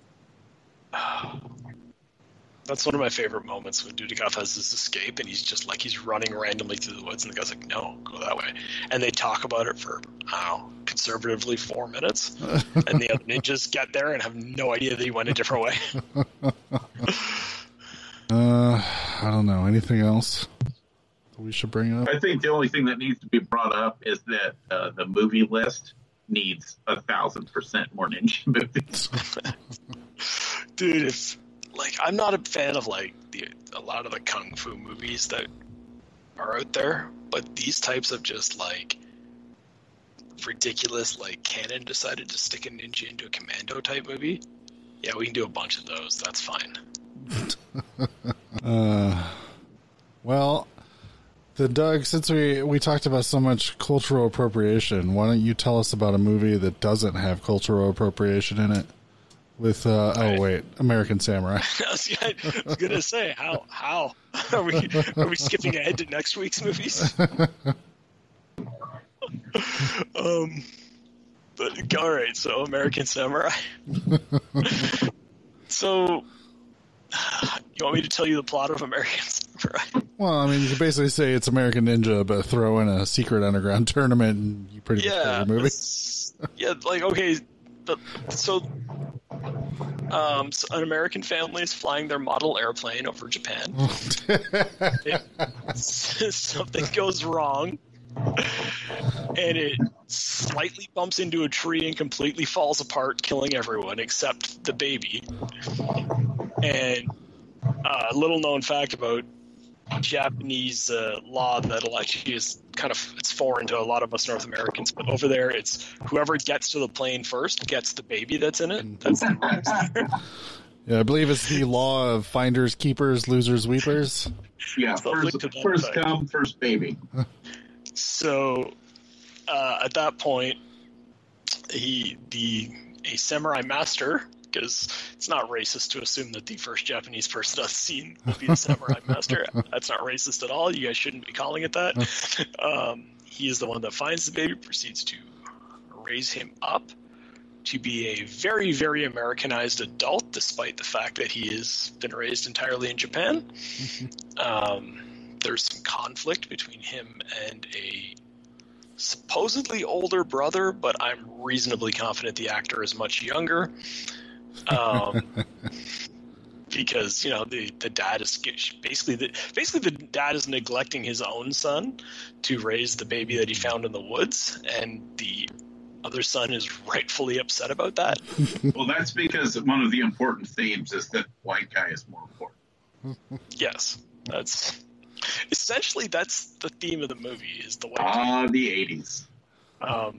That's one of my favorite moments when Dudikoff has this escape, and he's just like, he's running randomly through the woods, and the guy's like, no, go that way. And they talk about it for, I don't know, conservatively four minutes. And the other ninjas get there and have no idea that he went a different way. Uh, I don't know. Anything else that we should bring up? I think the only thing that needs to be brought up is that uh, the movie list needs a thousand percent more ninja movies. Dude, if, like, I'm not a fan of, like, the, a lot of the kung fu movies that are out there, but these types of just, like, ridiculous, like, Canon decided to stick a ninja into a commando type movie, yeah, we can do a bunch of those. That's fine. Uh, well, then, Doug, since we, we talked about so much cultural appropriation, why don't you tell us about a movie that doesn't have cultural appropriation in it? With, uh, oh, wait, American Samurai. I was, I was gonna say, how how are we are we skipping ahead to next week's movies? um, but all right, so American Samurai. So, you want me to tell you the plot of American Samurai? Well, I mean, you could basically say it's American Ninja, but throw in a secret underground tournament, and you pretty much Yeah, play the movie. it's- yeah, like okay, but so. Um, so an American family is flying their model airplane over Japan. It, something goes wrong, and it slightly bumps into a tree and completely falls apart, killing everyone except the baby. And a uh, little known fact about Japanese uh, law that actually is kind of it's foreign to a lot of us North Americans, but over there it's whoever gets to the plane first gets the baby that's in it. That's the rules. Yeah, I believe it's the law of finders, keepers, losers, weepers. Yeah, first, first come, first baby. So uh, at that point, he the a samurai master, because it's not racist to assume that the first Japanese person on the scene will be a samurai master. That's not racist at all. You guys shouldn't be calling it that. Um, he is the one that finds the baby, proceeds to raise him up to be a very, very Americanized adult, despite the fact that he has been raised entirely in Japan. Um, there's some conflict between him and a supposedly older brother, but I'm reasonably confident the actor is much younger. Um, because you know the, the dad is basically the basically the dad is neglecting his own son to raise the baby that he found in the woods, and the other son is rightfully upset about that. Well, that's because one of the important themes is that white guy is more important. Yes, that's essentially that's the theme of the movie is the white ah guy. the eighties. Um,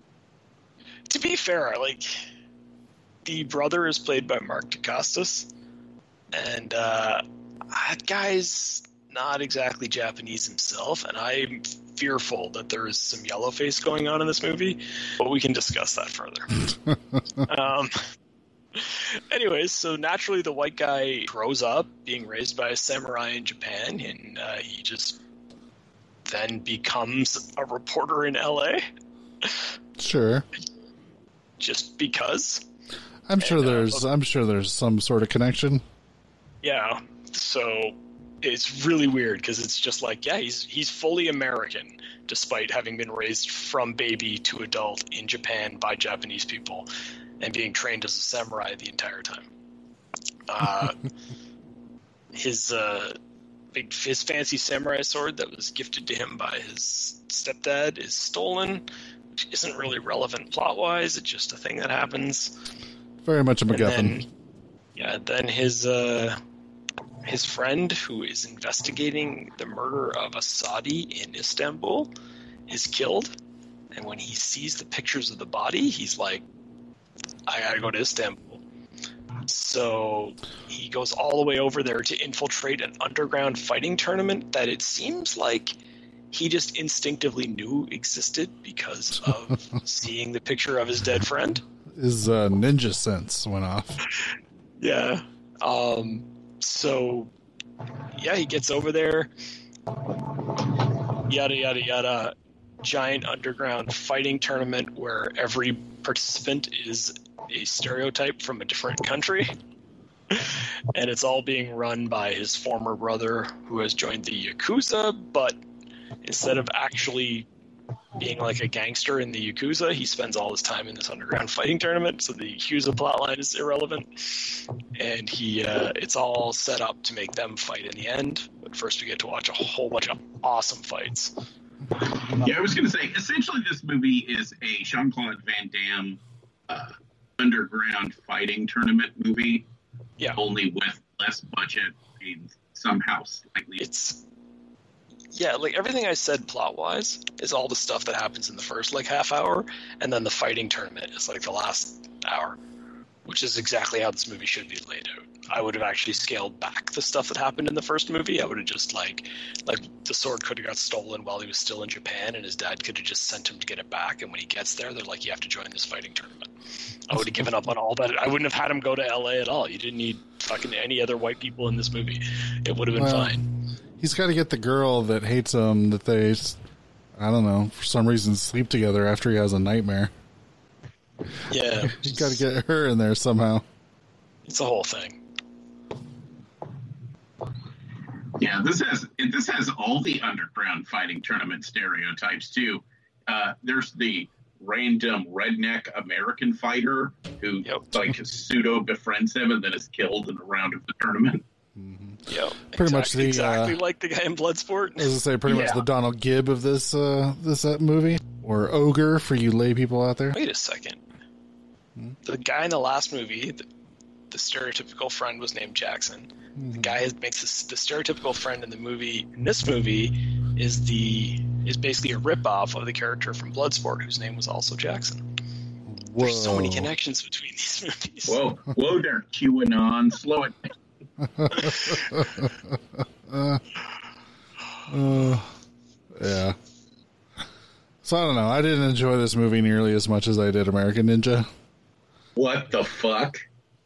to be fair, like. The brother is played by Mark Dacascos, and uh, that guy's not exactly Japanese himself, and I'm fearful that there is some yellow face going on in this movie, but we can discuss that further. um, anyways, so naturally the white guy grows up being raised by a samurai in Japan, and uh, he just then becomes a reporter in L A. Sure. Just because. I'm sure and, uh, there's I'm sure there's some sort of connection. Yeah, so it's really weird because it's just like, yeah, he's he's fully American despite having been raised from baby to adult in Japan by Japanese people and being trained as a samurai the entire time. Uh, his uh, big his fancy samurai sword that was gifted to him by his stepdad is stolen, which isn't really relevant plot wise. It's just a thing that happens. Very much a MacGuffin. Then, yeah, then his uh, his friend who is investigating the murder of a Saudi in Istanbul is killed, and when he sees the pictures of the body, he's like, I gotta go to Istanbul. So he goes all the way over there to infiltrate an underground fighting tournament that it seems like he just instinctively knew existed because of seeing the picture of his dead friend. His uh, ninja sense went off. Yeah. Um, so, yeah, he gets over there. Yada, yada, yada. Giant underground fighting tournament where every participant is a stereotype from a different country. And it's all being run by his former brother who has joined the Yakuza, but instead of actually being like a gangster in the Yakuza, he spends all his time in this underground fighting tournament, so the Yakuza plotline is irrelevant. And he, uh, it's all set up to make them fight in the end, but first we get to watch a whole bunch of awesome fights. Yeah, I was going to say, essentially this movie is a Jean-Claude Van Damme uh, underground fighting tournament movie, yeah, only with less budget and somehow slightly... It's... Yeah, like everything I said plot-wise is all the stuff that happens in the first like half hour, and then the fighting tournament is like the last hour, which is exactly how this movie should be laid out. I would have actually scaled back the stuff that happened in the first movie. I would have just like, like the sword could have got stolen while he was still in Japan, and his dad could have just sent him to get it back. And when he gets there, they're like, you have to join this fighting tournament. I would have given up on all that. I wouldn't have had him go to L A at all. You didn't need fucking any other white people in this movie. It would have been well, fine. He's got to get the girl that hates him, that they, I don't know, for some reason sleep together after he has a nightmare. Yeah. He's got to get her in there somehow. It's a whole thing. Yeah, this has this has all the underground fighting tournament stereotypes too. Uh, there's the random redneck American fighter who yep. like pseudo befriends him and then is killed in a round of the tournament. Mm-hmm. Yeah, pretty exactly, much the exactly uh, like the guy in Bloodsport. As I say, pretty yeah. much the Donald Gibb of this uh, this uh, movie. or ogre for you lay people out there. Wait a second. Hmm? The guy in the last movie, the, the stereotypical friend, was named Jackson. Mm-hmm. The guy has, makes this, the stereotypical friend in the movie. In this movie, is the is basically a ripoff of the character from Bloodsport, whose name was also Jackson. Whoa. There's so many connections between these movies. Whoa, whoa there, QAnon, slow it uh, uh, yeah. So I don't know. I didn't enjoy this movie nearly as much as I did American Ninja. What the fuck?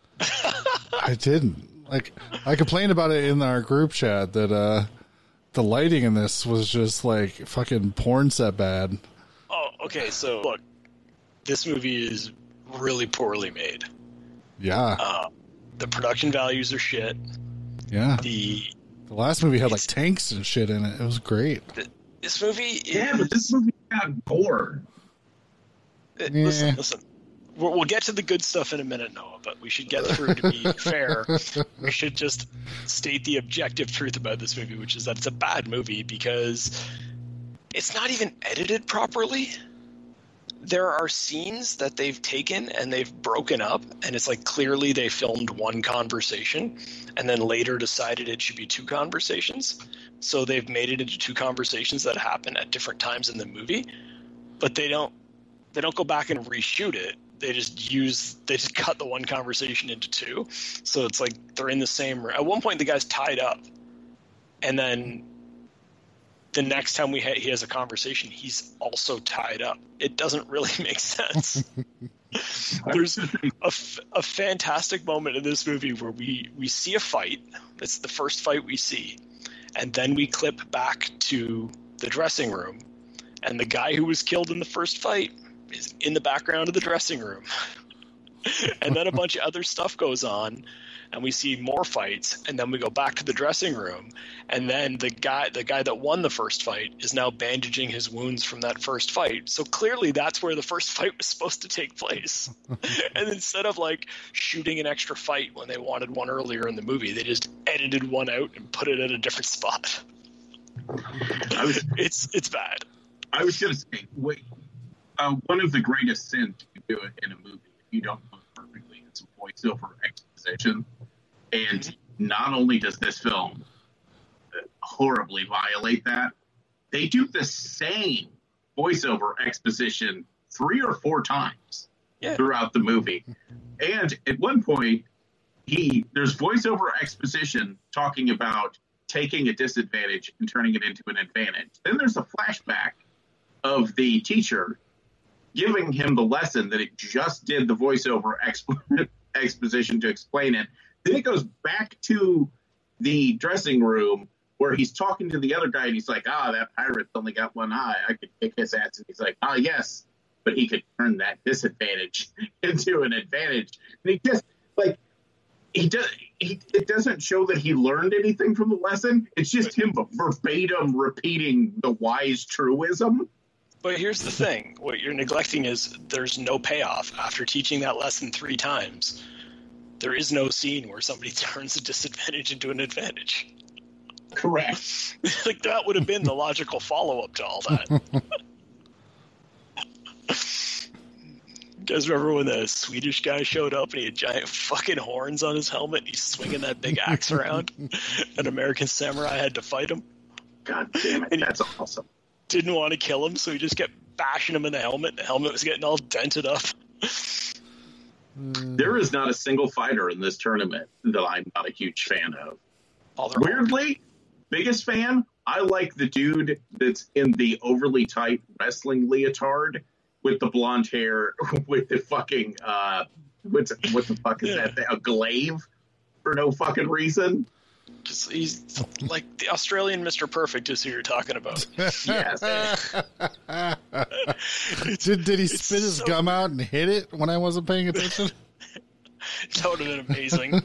I didn't. Like, I complained about it in our group chat that uh, the lighting in this was just like fucking porn set bad. Oh, okay. So look, this movie is really poorly made. Yeah. Uh, the production values are shit. Yeah. The the last movie had like tanks and shit in it. It was great. The, this movie, yeah, but this movie got gore. It, yeah. Listen, listen. We'll, we'll get to the good stuff in a minute, Noah. But we should get through to be fair. We should just state the objective truth about this movie, which is that it's a bad movie because it's not even edited properly. There are scenes that they've taken and they've broken up, and it's like clearly they filmed one conversation and then later decided it should be two conversations. So they've made it into two conversations that happen at different times in the movie, but they don't they don't go back and reshoot it. They just use they just cut the one conversation into two. So it's like they're in the same room. At one point the guy's tied up, and then the next time we ha- he has a conversation, he's also tied up. It doesn't really make sense. There's a, f- a fantastic moment in this movie where we, we see a fight. It's the first fight we see. And then we clip back to the dressing room. And the guy who was killed in the first fight is in the background of the dressing room. And then a bunch of other stuff goes on. And we see more fights, and then we go back to the dressing room, and then the guy the guy that won the first fight is now bandaging his wounds from that first fight. So clearly that's where the first fight was supposed to take place. And instead of like shooting an extra fight when they wanted one earlier in the movie, they just edited one out and put it at a different spot. I was, it's it's bad. I was going to say, wait, uh, one of the greatest sins you do it in a movie, if you don't know it perfectly, it's a voiceover exposition. And not only does this film horribly violate that, they do the same voiceover exposition three or four times yeah. throughout the movie. And at one point, he there's voiceover exposition talking about taking a disadvantage and turning it into an advantage. Then there's a flashback of the teacher giving him the lesson that it just did the voiceover exp- exposition to explain it. Then it goes back to the dressing room where he's talking to the other guy, and he's like, ah, that pirate's only got one eye. I could kick his ass. And he's like, ah, yes, but he could turn that disadvantage into an advantage. And he just, like, he does. He, it doesn't show that he learned anything from the lesson. It's just him verbatim repeating the wise truism. But here's the thing. What you're neglecting is there's no payoff. After teaching that lesson three times, there is no scene where somebody turns a disadvantage into an advantage. Correct. Like, that would have been the logical follow-up to all that. You guys remember when the Swedish guy showed up and he had giant fucking horns on his helmet and he's swinging that big axe around? An American samurai had to fight him? God damn it, that's awesome. Didn't want to kill him, so he just kept bashing him in the helmet. The helmet was getting all dented up. There is not a single fighter in this tournament that I'm not a huge fan of. Weirdly, biggest fan, I like the dude that's in the overly tight wrestling leotard with the blonde hair, with the fucking, uh, what's, what the fuck is yeah. that? A glaive for no fucking reason. Just, he's like the Australian Mister Perfect is who you're talking about. Yes. did, did he spit his so gum out and hit it when I wasn't paying attention? That would have been amazing.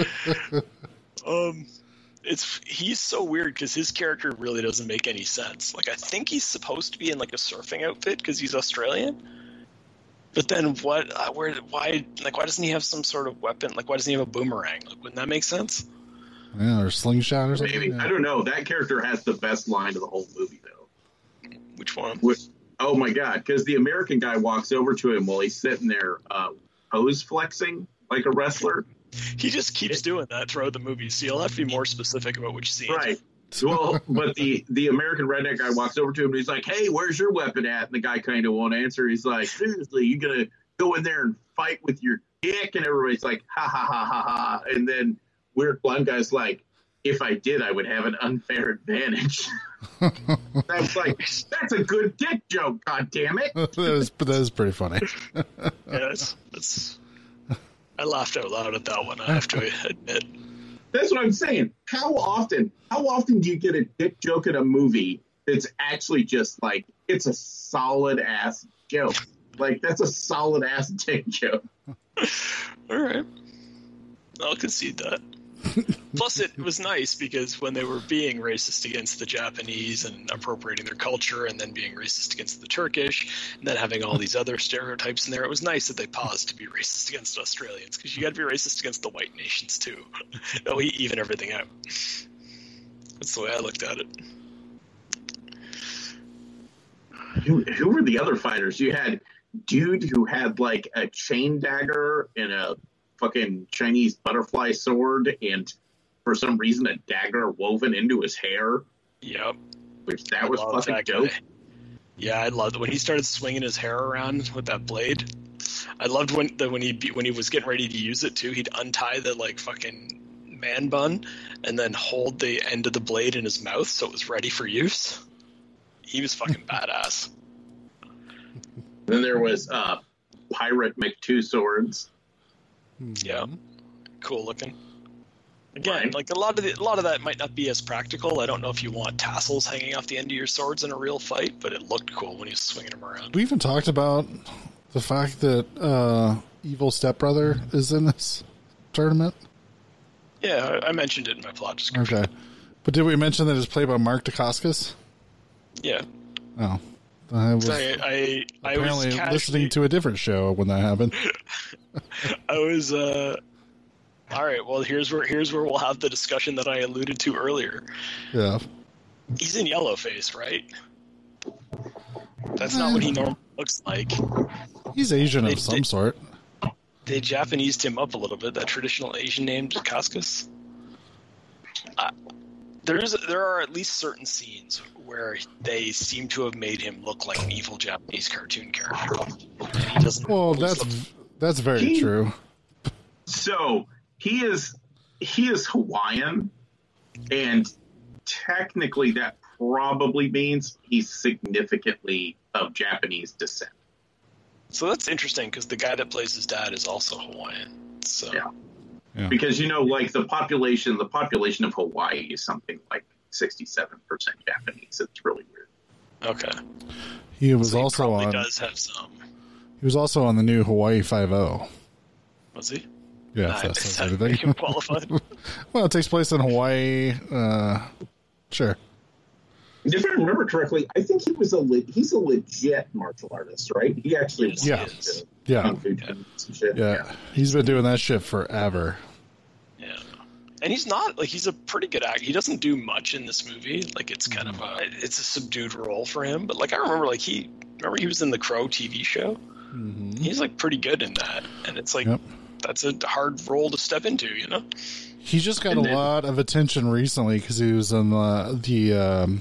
um, it's he's so weird because his character really doesn't make any sense. Like, I think he's supposed to be in like a surfing outfit because he's Australian. But then what? Uh, where? Why? Like, why doesn't he have some sort of weapon? Like, why doesn't he have a boomerang? Like, wouldn't that make sense? Yeah, or slingshot or something. Maybe. Yeah. I don't know. That character has the best line of the whole movie, though. Which one? With, Oh my God! Because the American guy walks over to him while he's sitting there, uh, pose flexing like a wrestler. He just keeps doing that throughout the movie, so you'll have to be more specific about which scene. Right. Well, but the, the American redneck guy walks over to him and he's like, "Hey, where's your weapon at?" And the guy kind of won't answer. He's like, "Seriously, you gonna go in there and fight with your dick?" And everybody's like, "Ha ha ha ha ha!" And then weird blonde guy's like, "If I did, I would have an unfair advantage." That's like, that's a good dick joke. God damn it! that was that was pretty funny. Yeah, that's, that's. I laughed out loud at that one. I have to admit. That's what I'm saying. How often, how often do you get a dick joke in a movie that's actually just like, it's a solid ass joke? Like, that's a solid ass dick joke. All right. I'll concede that. Plus, it was nice because when they were being racist against the Japanese and appropriating their culture and then being racist against the Turkish and then having all these other stereotypes in there, it was nice that they paused to be racist against Australians because you got to be racist against the white nations too. No, we even everything out. That's the way I looked at it. Who, who were the other fighters? You had dude who had like a chain dagger and a fucking Chinese butterfly sword, and for some reason a dagger woven into his hair. Yep. Which that I was love fucking that dope. guy. Yeah, I loved when he started swinging his hair around with that blade. I loved when the, when he when he was getting ready to use it too. He'd untie the like fucking man bun and then hold the end of the blade in his mouth so it was ready for use. He was fucking badass. Then there was uh, Pirate McTwo Swords. Yeah, cool looking. Again, Right. like a lot of the, a lot of that might not be as practical. I don't know if you want tassels hanging off the end of your swords in a real fight, but it looked cool when he was swinging them around. We even talked about the fact that uh, Evil Stepbrother is in this tournament. Yeah, I, I mentioned it in my plot description. Okay, but did we mention that it's played by Mark Dacascos? Yeah, Oh, I was so I I, I apparently was casually, listening to a different show when that happened. I was uh. All right, well here's where here's where we'll have the discussion that I alluded to earlier. Yeah, He's in Yellowface, right? That's not what he normally looks like. he's Asian They- of some they- sort. They Japanesed him up a little bit. That traditional Asian name, Dacascos. Uh, there's there are at least certain scenes where they seem to have made him look like an evil Japanese cartoon character. And he doesn't. Well, always that's look- that's very He- true. So he is he is Hawaiian, and technically that probably means he's significantly of Japanese descent. so that's interesting because the guy that plays his dad is also Hawaiian. So Yeah. Yeah. Because, you know, like the population, the population of Hawaii is something like sixty-seven percent Japanese. It's really weird. okay. He was So he also probably on. does have some. He was also on the new Hawaii Five-O. Was he? Yeah, Nah, if that does says that anything. make him qualified? Well, it takes place in Hawaii. Uh, sure. If I remember correctly, I think he was a le- he's a legit martial artist, right? He actually Yes, Yeah. he is. Yeah. kung fu tournaments and shit. Yeah. He's been doing that shit forever. Yeah. And he's not like he's a pretty good actor. He doesn't do much in this movie. Like it's kind of a it's a subdued role for him. But like I remember like he remember he was in the Crow T V show. Mm-hmm. He's like pretty good in that. And it's like Yep. that's a hard role to step into, you know? He just got And a then- lot of attention recently because he was in the, the um,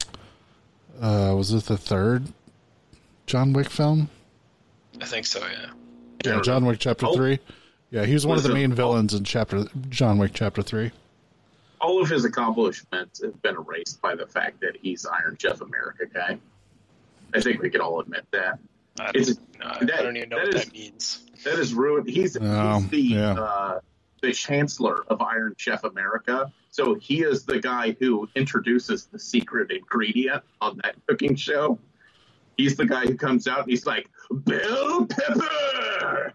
uh, was it the third John Wick film? I think so, yeah. Yeah, John Wick Chapter Oh. three. Yeah, he was one Was of the it- main villains in Chapter John Wick Chapter three. All of his accomplishments have been erased by the fact that he's Iron Chef America guy. I think we can all admit that. I It's- don't, no, I that- don't even know that what is- that means. That is ruined. He's, Oh, he's the yeah. uh, the chancellor of Iron Chef America. So he is the guy who introduces the secret ingredient on that cooking show. He's the guy who comes out and he's like, bell pepper.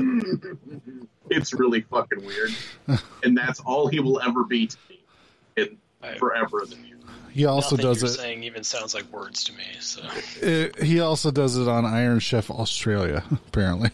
It's really fucking weird, and that's all he will ever be to me, in I- forever in the future. He also Nothing does you're it. saying even sounds like words to me. So it. He also does it on Iron Chef Australia, apparently.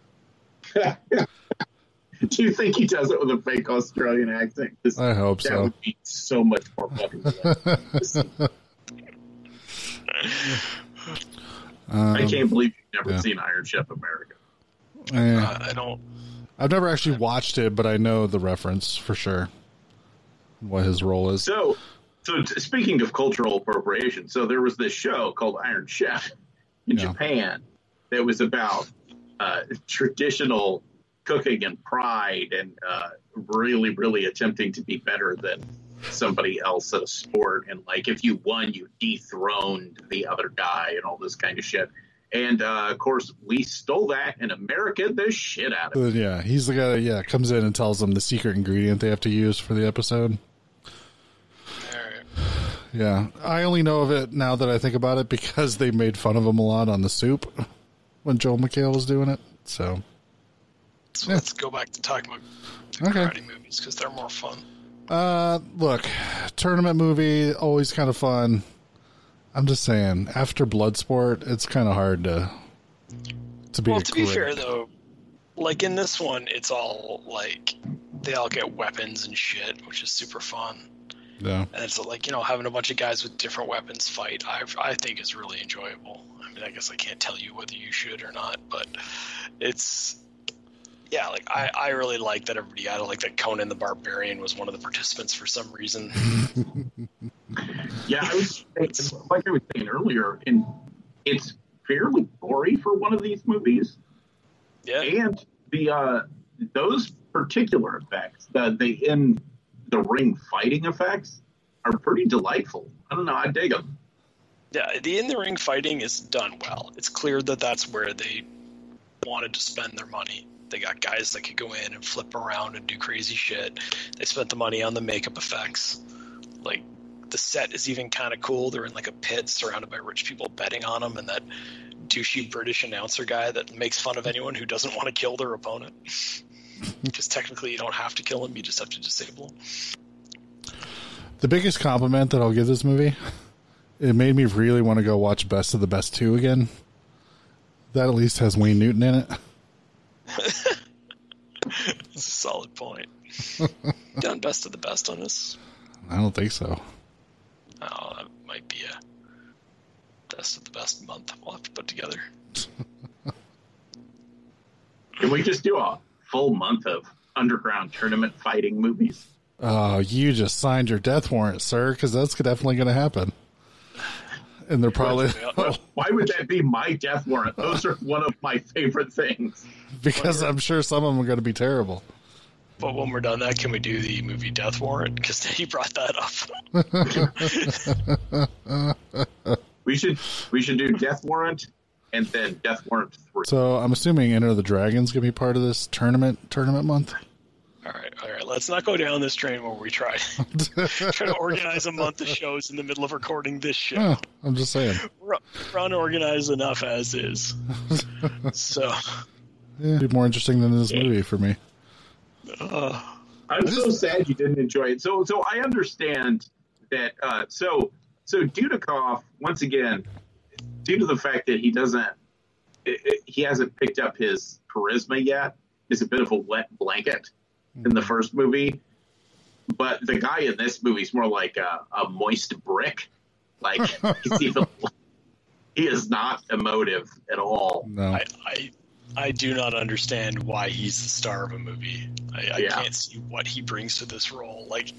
Do you think he does it with a fake Australian accent? 'Cause I hope that so. would be so much more fucking hilarious. Um, I can't believe you've never yeah. seen Iron Chef America. eh, Uh, I don't. I've never actually watched it, but I know the reference for sure. What his role is. So, so t- speaking of cultural appropriation, so there was this show called Iron Chef in Yeah. Japan that was about uh, traditional cooking and pride, and uh, really, really attempting to be better than somebody else at a sport. And like, if you won, you dethroned the other guy and all this kind of shit. And uh, of course, we stole that in America the shit out of it. Uh, yeah, he's the guy that yeah comes in and tells them the secret ingredient they have to use for the episode. Yeah, I only know of it now that I think about it because they made fun of him a lot on The Soup when Joel McHale was doing it. So, So yeah. let's go back to talking about the Okay. karate movies because they're more fun. uh, look, tournament movie, always kind of fun. I'm just saying, after Bloodsport, it's kind of hard to to be. Well, a to be critic. fair though, like in this one, it's all like they all get weapons and shit, which is super fun. Yeah. And it's like, you know, having a bunch of guys with different weapons fight, I I think is really enjoyable. I mean, I guess I can't tell you whether you should or not, but it's, yeah, like, I, I really like that everybody, I like that Conan the Barbarian was one of the participants for some reason. Yeah, I was like I was saying earlier, and it's fairly gory for one of these movies. Yeah. And the uh, those particular effects, the the in the ring fighting effects, are pretty delightful. I don't know, I dig them. Yeah, the in-the-ring fighting is done well. It's clear that that's where they wanted to spend their money. They got guys that could go in and flip around and do crazy shit. They spent the money on the makeup effects. Like, the set is even kind of cool. They're in, like, a pit surrounded by rich people betting on them, and that douchey British announcer guy that makes fun of anyone who doesn't want to kill their opponent. Because technically you don't have to kill him, you just have to disable him. The biggest compliment that I'll give this movie, it made me really want to go watch Best of the Best two again. That at least has Wayne Newton in it. That's a solid point. Done Best of the Best on this? I don't think so. Oh, that might be a Best of the Best month we'll have to put together. Can we just do a full month of underground tournament fighting movies? Oh, you just signed your death warrant, sir, because that's definitely going to happen. And they're probably... Why would that be my death warrant? Those are one of my favorite things. Because I'm sure some of them are going to be terrible. But when we're done that, can we do the movie Death Warrant? Because he brought that up. we should we should do Death Warrant and then Death Warrant three. So I'm assuming Enter the Dragon's going to be part of this tournament tournament month. All right, all right. Let's not go down this train where we try try to organize a month of shows in the middle of recording this show. Oh, I'm just saying. We're, we're unorganized enough as is. So, yeah, it'd be more interesting than this movie for me. Uh, I'm so sad you didn't enjoy it. So, so I understand that. Uh, so, so Dudikoff, once again, due to the fact that he doesn't, it, it, he hasn't picked up his charisma yet, is a bit of a wet blanket in the first movie. But the guy in this movie is more like a, a moist brick. Like he's even, he is not emotive at all. No. I, I I do not understand why he's the star of a movie. I, I Yeah. can't see what he brings to this role. Like,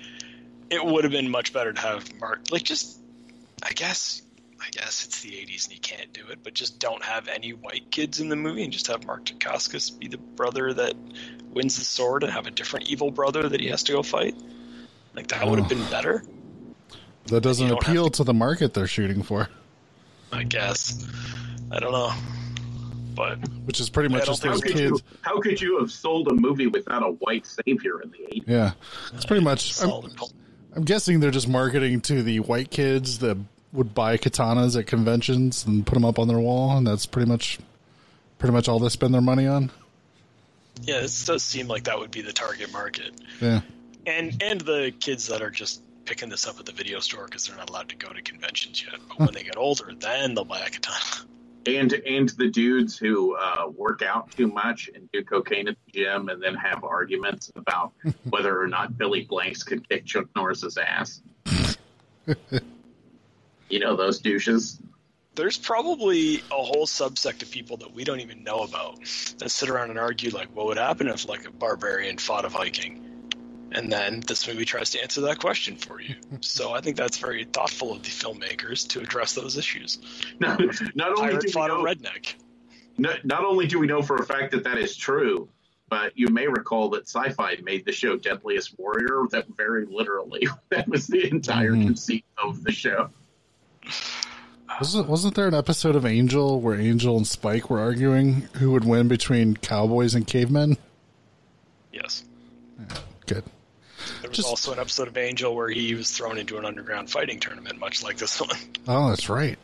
it would have been much better to have Mark. Like, just I guess I guess it's the eighties and you can't do it, but just don't have any white kids in the movie and just have Mark Dacascos be the brother that wins the sword and have a different evil brother that he has to go fight. Like, that would have been better. That doesn't You don't appeal have to the market they're shooting for, I guess. I don't know. But which is pretty much I don't just think those How could, kids. you, how could you have sold a movie without a white savior in the eighties? Yeah, it's pretty much. I'm, solid. I'm guessing they're just marketing to the white kids that would buy katanas at conventions and put them up on their wall, and that's pretty much, pretty much all they spend their money on. Yeah, this does seem like that would be the target market. Yeah, And and the kids that are just picking this up at the video store because they're not allowed to go to conventions yet. But when they get older, then they'll buy a katana. And and the dudes who uh, work out too much and do cocaine at the gym and then have arguments about whether or not Billy Blanks could kick Chuck Norris's ass. You know, those douches. there's probably a whole subsect of people that we don't even know about that sit around and argue, like, what would happen if, like, a barbarian fought a Viking? And then this movie tries to answer that question for you. So I think that's very thoughtful of the filmmakers to address those issues. Not, not only Pirate do we fought know, a redneck. Not, not only do we know for a fact that that is true, but you may recall that Sci-Fi made the show Deadliest Warrior. That very literally, that was the entire mm-hmm. conceit of the show. Wasn't, wasn't there an episode of Angel where Angel and Spike were arguing who would win between cowboys and cavemen? Yes. Yeah, good. There was Just, also an episode of Angel where he was thrown into an underground fighting tournament, much like this one. Oh, that's right.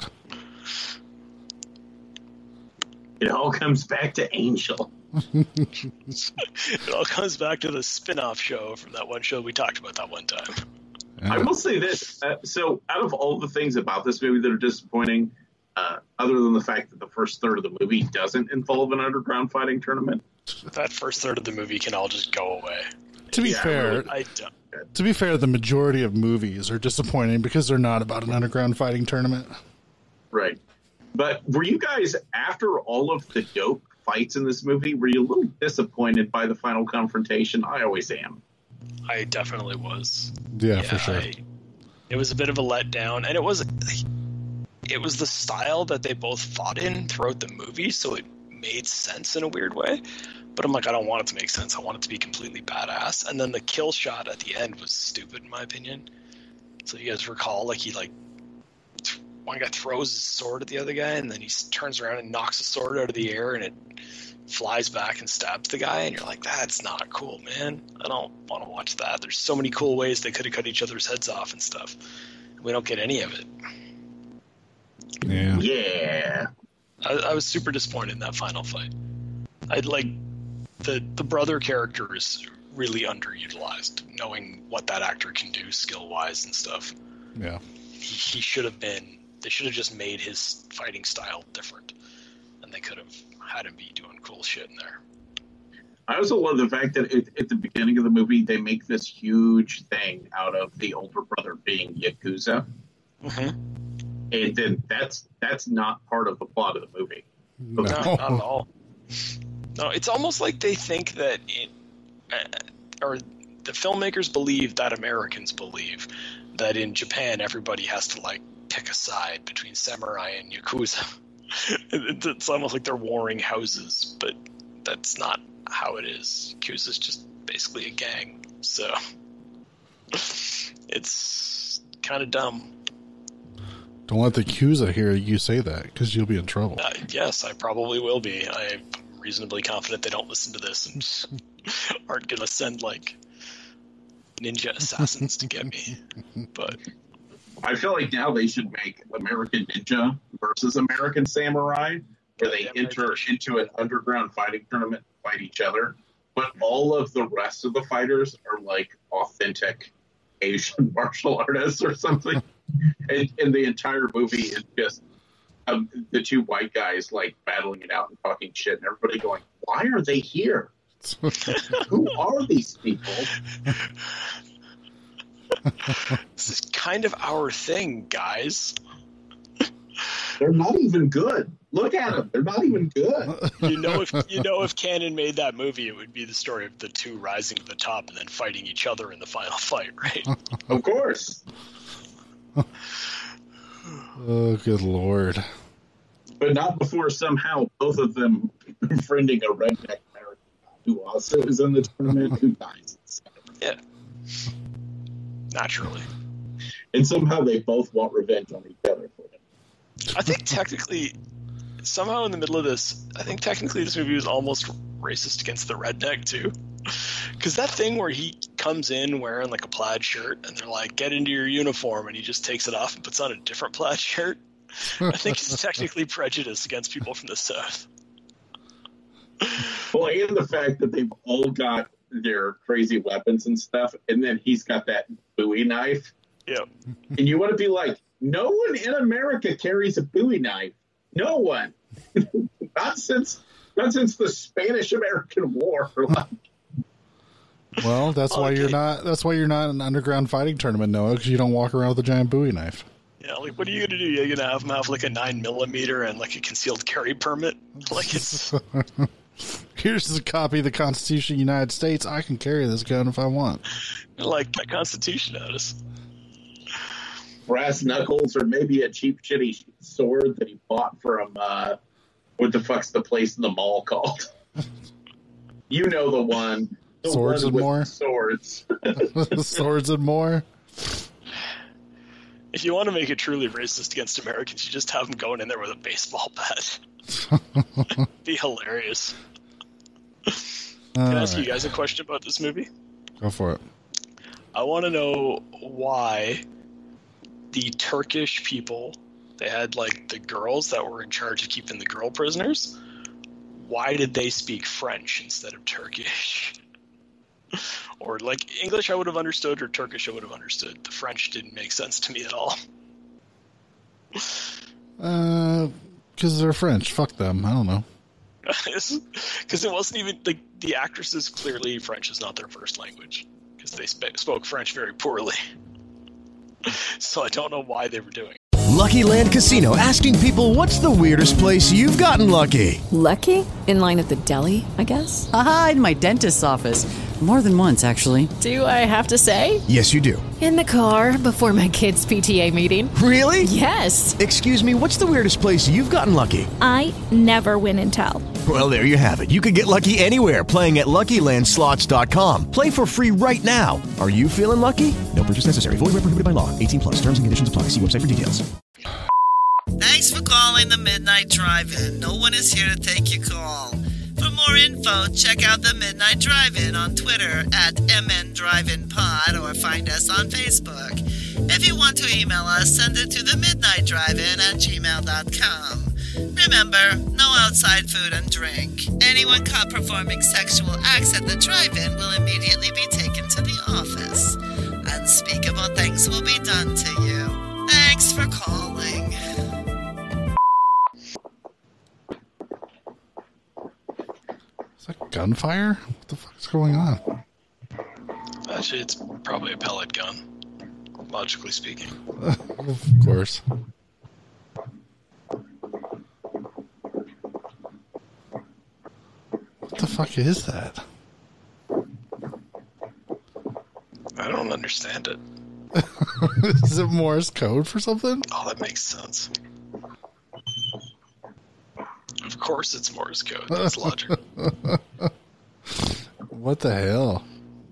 It all comes back to Angel. It all comes back to the spin-off show from that one show we talked about that one time. I will say this. Uh, so out of all the things about this movie that are disappointing, uh, other than the fact that the first third of the movie doesn't involve an underground fighting tournament. That first third of the movie can all just go away. To be yeah, fair, really, I don't. to be fair, the majority of movies are disappointing because they're not about an underground fighting tournament. Right. But were you guys, after all of the dope fights in this movie, were you a little disappointed by the final confrontation? I always am. I definitely was. Yeah, yeah for sure. I, it was a bit of a letdown, and it was it was the style that they both fought in throughout the movie, so it made sense in a weird way. But I'm like, I don't want it to make sense. I want it to be completely badass. And then the kill shot at the end was stupid, in my opinion. So you guys recall, like, he, like, th- one guy throws his sword at the other guy, and then he turns around and knocks the sword out of the air, and it flies back and stabs the guy, and you're like, that's not cool, man. I don't want to watch that. There's so many cool ways they could have cut each other's heads off and stuff. We don't get any of it. Yeah. Yeah. I, I was super disappointed in that final fight. I'd like... The the brother character is really underutilized, knowing what that actor can do skill-wise and stuff. Yeah. He, he should have been... They should have just made his fighting style different. And they could have had him be doing cool shit in there. I also love the fact that it, at the beginning of the movie, they make this huge thing out of the older brother being Yakuza. Mm-hmm. And then that's, that's not part of the plot of the movie. No. No, not at all. No, it's almost like they think that, it, uh, or the filmmakers believe that Americans believe that in Japan everybody has to, like, pick a side between samurai and Yakuza. It's almost like they're warring houses, but that's not how it is. Yakuza's just basically a gang, so it's kind of dumb. Don't let the Yakuza hear you say that, because you'll be in trouble. Uh, yes, I probably will be. I'm reasonably confident they don't listen to this and aren't going to send, like, ninja assassins to get me. But I feel like now they should make American Ninja versus American Samurai, where they enter into an underground fighting tournament and fight each other. But all of the rest of the fighters are, like, authentic Asian martial artists or something. and, and the entire movie is just um, the two white guys, like, battling it out and talking shit, and everybody going, why are they here? Who are these people? This is kind of our thing, guys. They're not even good. Look at them. They're not even good. You know, if you know if Cannon made that movie, it would be the story of the two rising to the top and then fighting each other in the final fight, right? Of course. Oh, good Lord. But not before somehow both of them befriending a redneck American who also is in the tournament who dies. Yeah. Naturally. And somehow they both want revenge on each other for him. I think technically, somehow in the middle of this, I think technically this movie was almost racist against the redneck too. Because that thing where he comes in wearing like a plaid shirt and they're like, get into your uniform, and he just takes it off and puts on a different plaid shirt, I think it's technically prejudice against people from the South. Well, and the fact that they've all got their crazy weapons and stuff, and then he's got that Bowie knife. Yeah. And you want to be like, no one in America carries a Bowie knife. No one. not since not since the Spanish-American War. Well, that's why okay. you're not. That's why you're not in an underground fighting tournament, Noah, because you don't walk around with a giant Bowie knife. Yeah, Yeah, like, what are you gonna do? You're gonna have him have like a nine millimeter and like a concealed carry permit? Like, it's here's a copy of the Constitution of the United States. I can carry this gun if I want. Like that Constitution notice. Brass knuckles, or maybe a cheap, shitty sword that he bought from, uh, what the fuck's the place in the mall called? You know the one. The Swords one and with More? Swords. Swords and More? If you want to make it truly racist against Americans, you just have them going in there with a baseball bat. Be hilarious. Can I ask right. you guys a question about this movie? Go for it. I want to know why the Turkish people, they had like the girls that were in charge of keeping the girl prisoners. Why did they speak French instead of Turkish? Or like English I would have understood, or Turkish I would have understood. The French didn't make sense to me at all. Uh, because they're French. Fuck them. I don't know. Because it wasn't even like the actresses, clearly French is not their first language because they sp- spoke French very poorly. So I don't know why they were doing it. Lucky Land Casino, asking people, what's the weirdest place you've gotten lucky? Lucky? In line at the deli, I guess? Aha, in my dentist's office. More than once, actually. Do I have to say? Yes, you do. In the car before my kids' P T A meeting. Really? Yes. Excuse me, what's the weirdest place you've gotten lucky? I never win and tell. Well, there you have it. You can get lucky anywhere, playing at Lucky Land Slots dot com. Play for free right now. Are you feeling lucky? No purchase necessary. Void where prohibited by law. eighteen plus. Terms and conditions apply. See website for details. Thanks for calling the Midnight Drive-In. No one is here to take your call. For more info, check out the Midnight Drive-In on Twitter at M N Drive In Pod, or find us on Facebook. If you want to email us, send it to the midnight drive in at gmail dot com. Remember, no outside food and drink. Anyone caught performing sexual acts at the drive-in will immediately be taken to the office. Unspeakable things will be done to you. Thanks for calling. Is that gunfire? What the fuck is going on? Actually, it's probably a pellet gun, logically speaking. Of course. What the fuck is that? I don't understand it. Is it Morse code for something? Oh, that makes sense. Of course it's Morse code. That's logic. What the hell?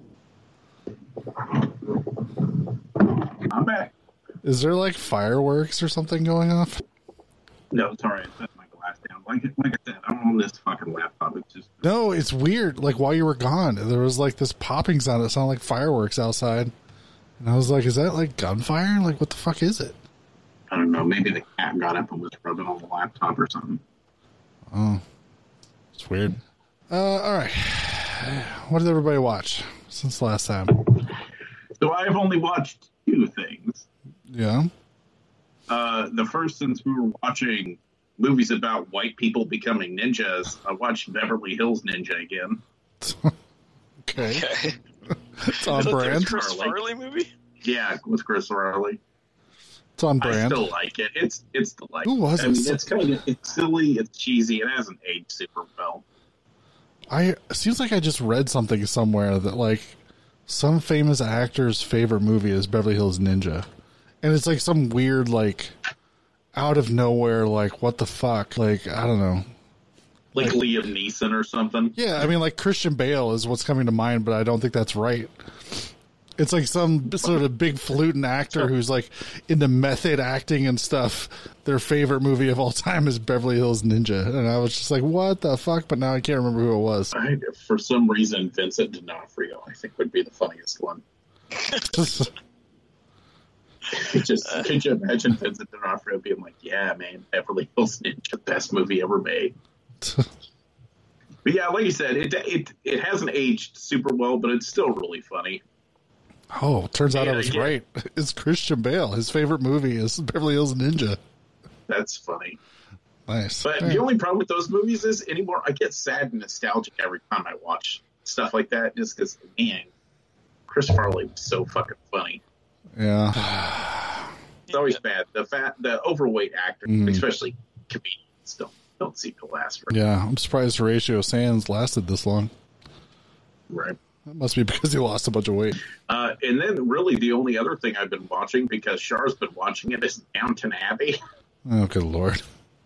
I'm back. Is there like fireworks or something going off? No, it's all right. Set my glass down. Like, like I said, I'm on this fucking laptop. It's just No, it's weird. Like while you were gone, there was like this popping sound. It sounded like fireworks outside. And I was like, is that like gunfire? Like, what the fuck is it? I don't know. Maybe the cat got up and was rubbing on the laptop or something. Oh, it's weird. Uh, all right. What did everybody watch since last time? So I've only watched two things. Yeah. Uh, the first, since we were watching movies about white people becoming ninjas, I watched Beverly Hills Ninja again. Okay. Okay. It's on Is that brand. the Chris Farley movie? Yeah, with Chris Farley. It's on brand. I still like it. It's it's delightful. Who was I it? mean, it's kind of it's silly. It's cheesy. It hasn't aged super well. I it seems like I just read something somewhere that like some famous actor's favorite movie is Beverly Hills Ninja, and it's like some weird like out of nowhere like what the fuck, like I don't know. Like, like Liam Neeson or something. Yeah, I mean, like Christian Bale is what's coming to mind, but I don't think that's right. It's like some sort of big fluting actor who's like into method acting and stuff. Their favorite movie of all time is Beverly Hills Ninja. And I was just like, what the fuck? But now I can't remember who it was. I, for some reason, Vincent D'Onofrio, I think, would be the funniest one. Just, could you imagine Vincent D'Onofrio being like, yeah, man, Beverly Hills Ninja, best movie ever made. But yeah, like you said, it it it hasn't aged super well, but it's still really funny. Oh, turns out yeah, I was yeah. right. It's Christian Bale. His favorite movie is Beverly Hills Ninja. That's funny. Nice. But yeah. the only problem with those movies is anymore, I get sad and nostalgic every time I watch stuff like that, just because, man, Chris Farley was so fucking funny. Yeah. It's always bad. The fat, the overweight actors, Mm. especially comedians, don't don't seem to last very Yeah, I'm surprised Horatio Sands lasted this long. right. That must be because he lost a bunch of weight. Uh, and then, really, the only other thing I've been watching, because Char's been watching it, is Downton Abbey. Oh, good Lord.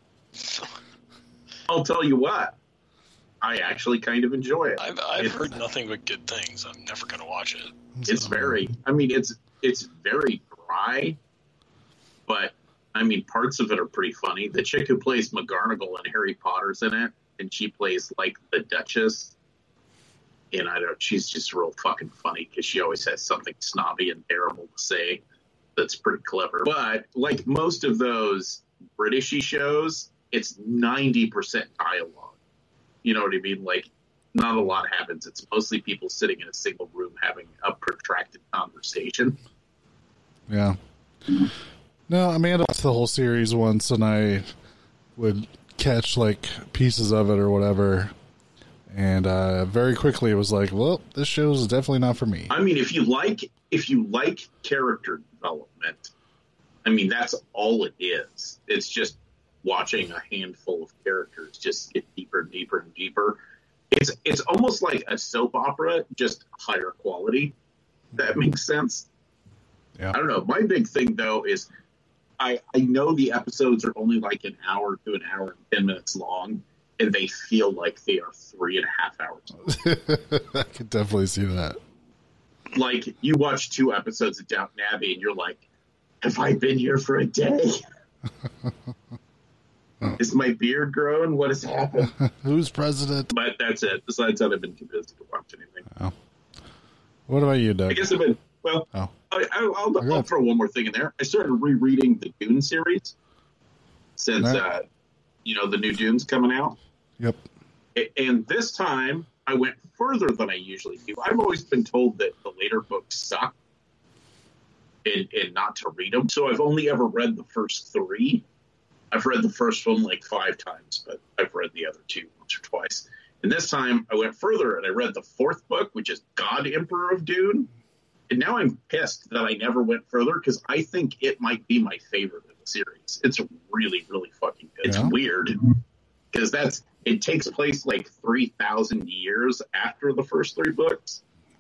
I'll tell you what, I actually kind of enjoy it. I've, I've It's- heard nothing but good things. I'm never going to watch it. It's very, I mean, it's it's very dry, but I mean, parts of it are pretty funny. The chick who plays McGonagall in Harry Potter's in it, and she plays like the Duchess. And I don't, she's just real fucking funny because she always has something snobby and terrible to say that's pretty clever. But like most of those Britishy shows, it's ninety percent dialogue. You know what I mean? Like, not a lot happens. It's mostly people sitting in a single room having a protracted conversation. Yeah. No, Amanda watched the whole series once, and I would catch like pieces of it or whatever. And uh, very quickly it was like, well, this show is definitely not for me. I mean, if you like, if you like character development, I mean, that's all it is. It's just watching a handful of characters just get deeper and deeper and deeper. It's it's almost like a soap opera, just higher quality. That makes sense. Yeah. I don't know. My big thing though is I I know the episodes are only like an hour to an hour and ten minutes long, and they feel like they are three and a half hours. I could definitely see that. Like, you watch two episodes of Downton Abbey, and you're like, have I been here for a day? Is my beard growing? What has happened? Who's president? But that's it. Besides that, I've been too busy to watch anything. Oh. What about you, Doug? I guess I've been, well, Oh. I, I, I'll, I'll throw one more thing in there. I started rereading the Dune series since, Right. uh, you know, the new Dune's coming out. Yep. A- And this time, I went further than I usually do. I've always been told that the later books suck and, and not to read them. So I've only ever read the first three. I've read the first one like five times, but I've read the other two once or twice. And this time I went further and I read the fourth book, which is God Emperor of Dune. And now I'm pissed that I never went further because I think it might be my favorite of the series. It's really, really fucking good. It's Yeah. weird because that's it takes place like three thousand years after the first three books.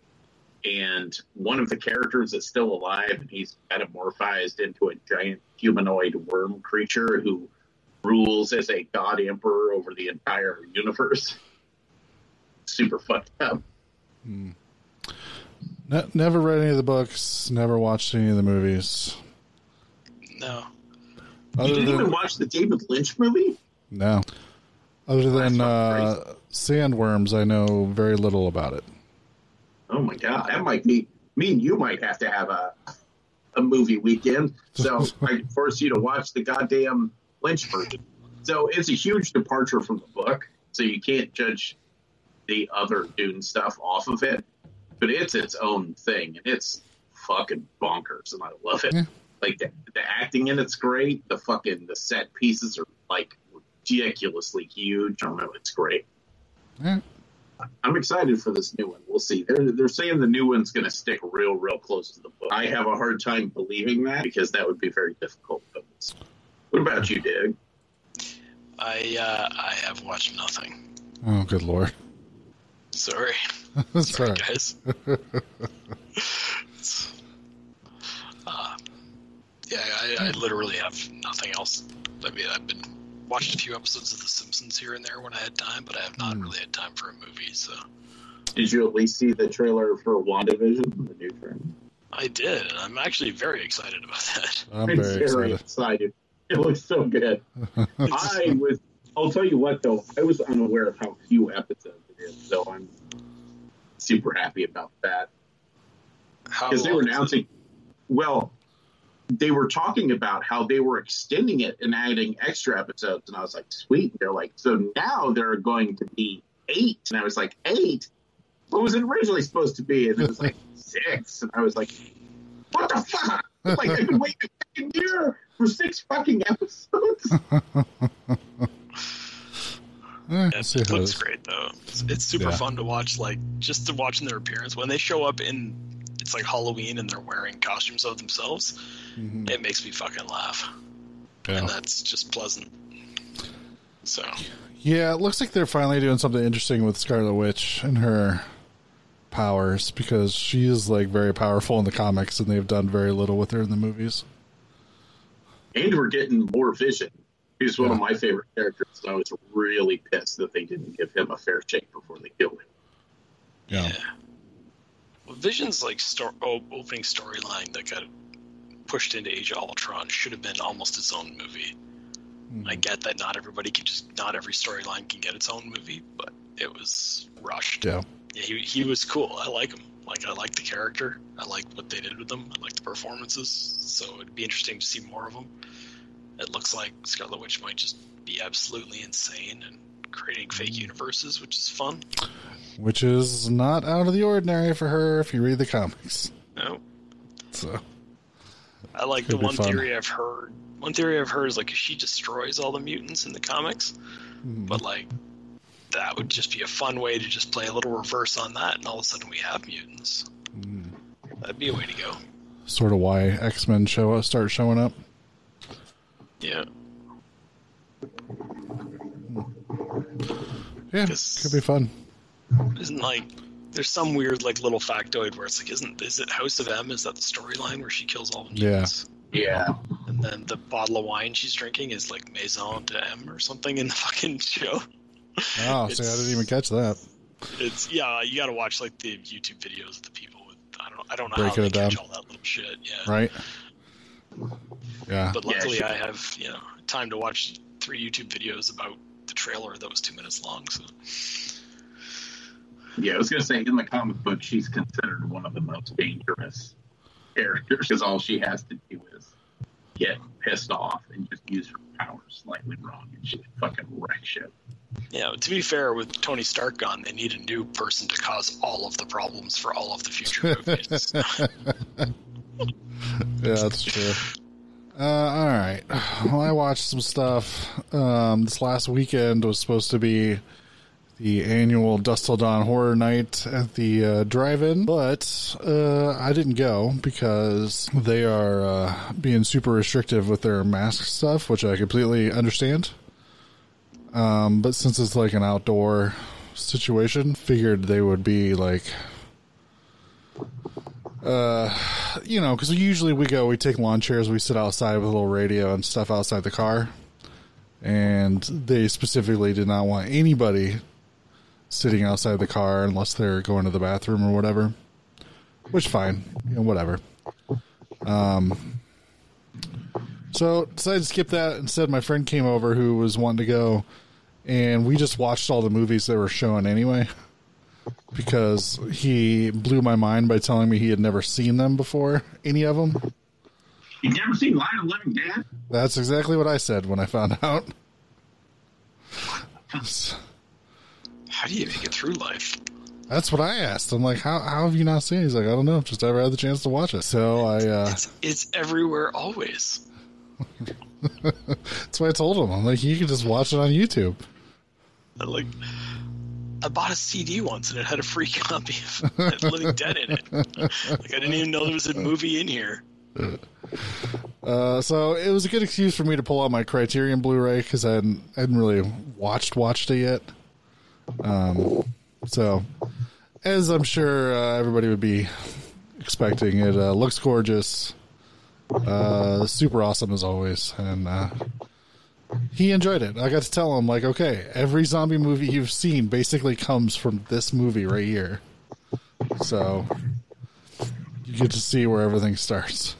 And one of the characters is still alive, and he's metamorphized into a giant humanoid worm creature who rules as a god emperor over the entire universe. Super fucked up. Hmm. Ne- never read any of the books, never watched any of the movies. No. You Other didn't than, even watch the David Lynch movie? no. Other than That's uh, Sandworms, I know very little about it. Oh my god, that might be me and you might have to have a a movie weekend. So I force you to watch the goddamn Lynch version. So it's a huge departure from the book. So you can't judge the other Dune stuff off of it. But it's its own thing, and it's fucking bonkers, and I love it. Yeah. Like the, the acting in it's great. The fucking the set pieces are like ridiculously huge. I don't know, it's great. Yeah. I'm excited for this new one. We'll see. They're they're saying the new one's going to stick real, real close to the book. I have a hard time believing that because that would be very difficult. What about you, Dig? I uh, I have watched nothing. Oh, good Lord. Sorry. That's Sorry, all right. guys. It's, uh, yeah, I, I literally have nothing else. I mean, I've been watched a few episodes of The Simpsons here and there when I had time, but I have not really had time for a movie. So Did you at least see the trailer for WandaVision? The new trailer. I did, and I'm actually very excited about that. I'm very excited. excited. It looks so good. I was. I'll tell you what, though. I was unaware of how few episodes it is, so I'm super happy about that. How Because they were long is announcing. Well, they were talking about how they were extending it and adding extra episodes, and I was like, sweet. And they're like, so now there are going to be eight, and I was like, eight? What was it originally supposed to be? And it was like six, and I was like, what the fuck? Like, I've been waiting a fucking year for six fucking episodes. Eh, It see how looks it is. great though. It's, it's super Yeah. fun to watch. Like just to watching their appearance when they show up in. It's it's like Halloween and they're wearing costumes of themselves, mm-hmm. it makes me fucking laugh. Yeah. And that's just pleasant. So. Yeah, it looks like they're finally doing something interesting with Scarlet Witch and her powers, because she is like very powerful in the comics and they've done very little with her in the movies. And we're getting more Vision. He's one yeah. of my favorite characters. I was really pissed that they didn't give him a fair shake before they killed him. Yeah. yeah. Well, Vision's like sto- opening storyline that got pushed into Age of Ultron should have been almost its own movie. Mm. I get that not everybody can just, not every storyline can get its own movie, but it was rushed. Yeah. Yeah, he he was cool. I like him. Like, I like the character. I like what they did with him. I like the performances. So it'd be interesting to see more of him. It looks like Scarlet Witch might just be absolutely insane and creating fake universes, which is fun. Which is not out of the ordinary for her if you read the comics. No. So. I like the one fun. theory I've heard. One theory I've heard is like she destroys all the mutants in the comics, mm. but like that would just be a fun way to just play a little reverse on that, and all of a sudden we have mutants. Mm. That'd be a way to go. Sort of why X-Men show up, start showing up. Yeah. Yeah, could be fun. Isn't like there's some weird like little factoid where it's like, isn't is it House of M? Is that the storyline where she kills all the mutants? Yeah. Yeah. And then the bottle of wine she's drinking is like Maison de M or something in the fucking show. Oh, see, I didn't even catch that. It's yeah, you got to watch like the YouTube videos of the people with I don't I don't know Break how they down. catch all that little shit. Yeah. Right. Yeah. But luckily, yeah, I have you know time to watch three YouTube videos about the trailer that was two minutes long. So. Yeah, I was gonna say in the comic book, she's considered one of the most dangerous characters because all she has to do is get pissed off and just use her powers slightly wrong, and she can fucking wreck shit. Yeah, to be fair, with Tony Stark gone, they need a new person to cause all of the problems for all of the future movies. Yeah, that's true. Uh, all right. Well, I watched some stuff. Um, this last weekend was supposed to be the annual Dusk Till Dawn Horror Night at the uh, drive-in, but uh, I didn't go because they are uh, being super restrictive with their mask stuff, which I completely understand. Um, but since it's like an outdoor situation, figured they would be like, uh, you know, because usually we go, we take lawn chairs, we sit outside with a little radio and stuff outside the car, and they specifically did not want anybody sitting outside the car unless they're going to the bathroom or whatever, which fine, you know, whatever. Um, so decided to skip that. Instead, my friend came over who was wanting to go, and we just watched all the movies they were showing anyway, because he blew my mind by telling me he had never seen them before, any of them. You've never seen Light of the Living Dead? That's exactly what I said when I found out. How do you make it through life? That's what I asked. I'm like, how how have you not seen it? He's like, I don't know. Just never had the chance to watch it. So I... Uh, it's, it's everywhere always. That's why I told him. I'm like, you can just watch it on YouTube. I like, I bought a C D once and it had a free copy of Living Dead in it. Like, I didn't even know there was a movie in here. Uh, so it was a good excuse for me to pull out my Criterion Blu-ray because I hadn't, I hadn't really watched watched it yet. Um, so as I'm sure uh, everybody would be expecting, it uh, looks gorgeous, uh, super awesome as always, and uh, he enjoyed it. I got to tell him, like, okay, every zombie movie you've seen basically comes from this movie right here, so you get to see where everything starts.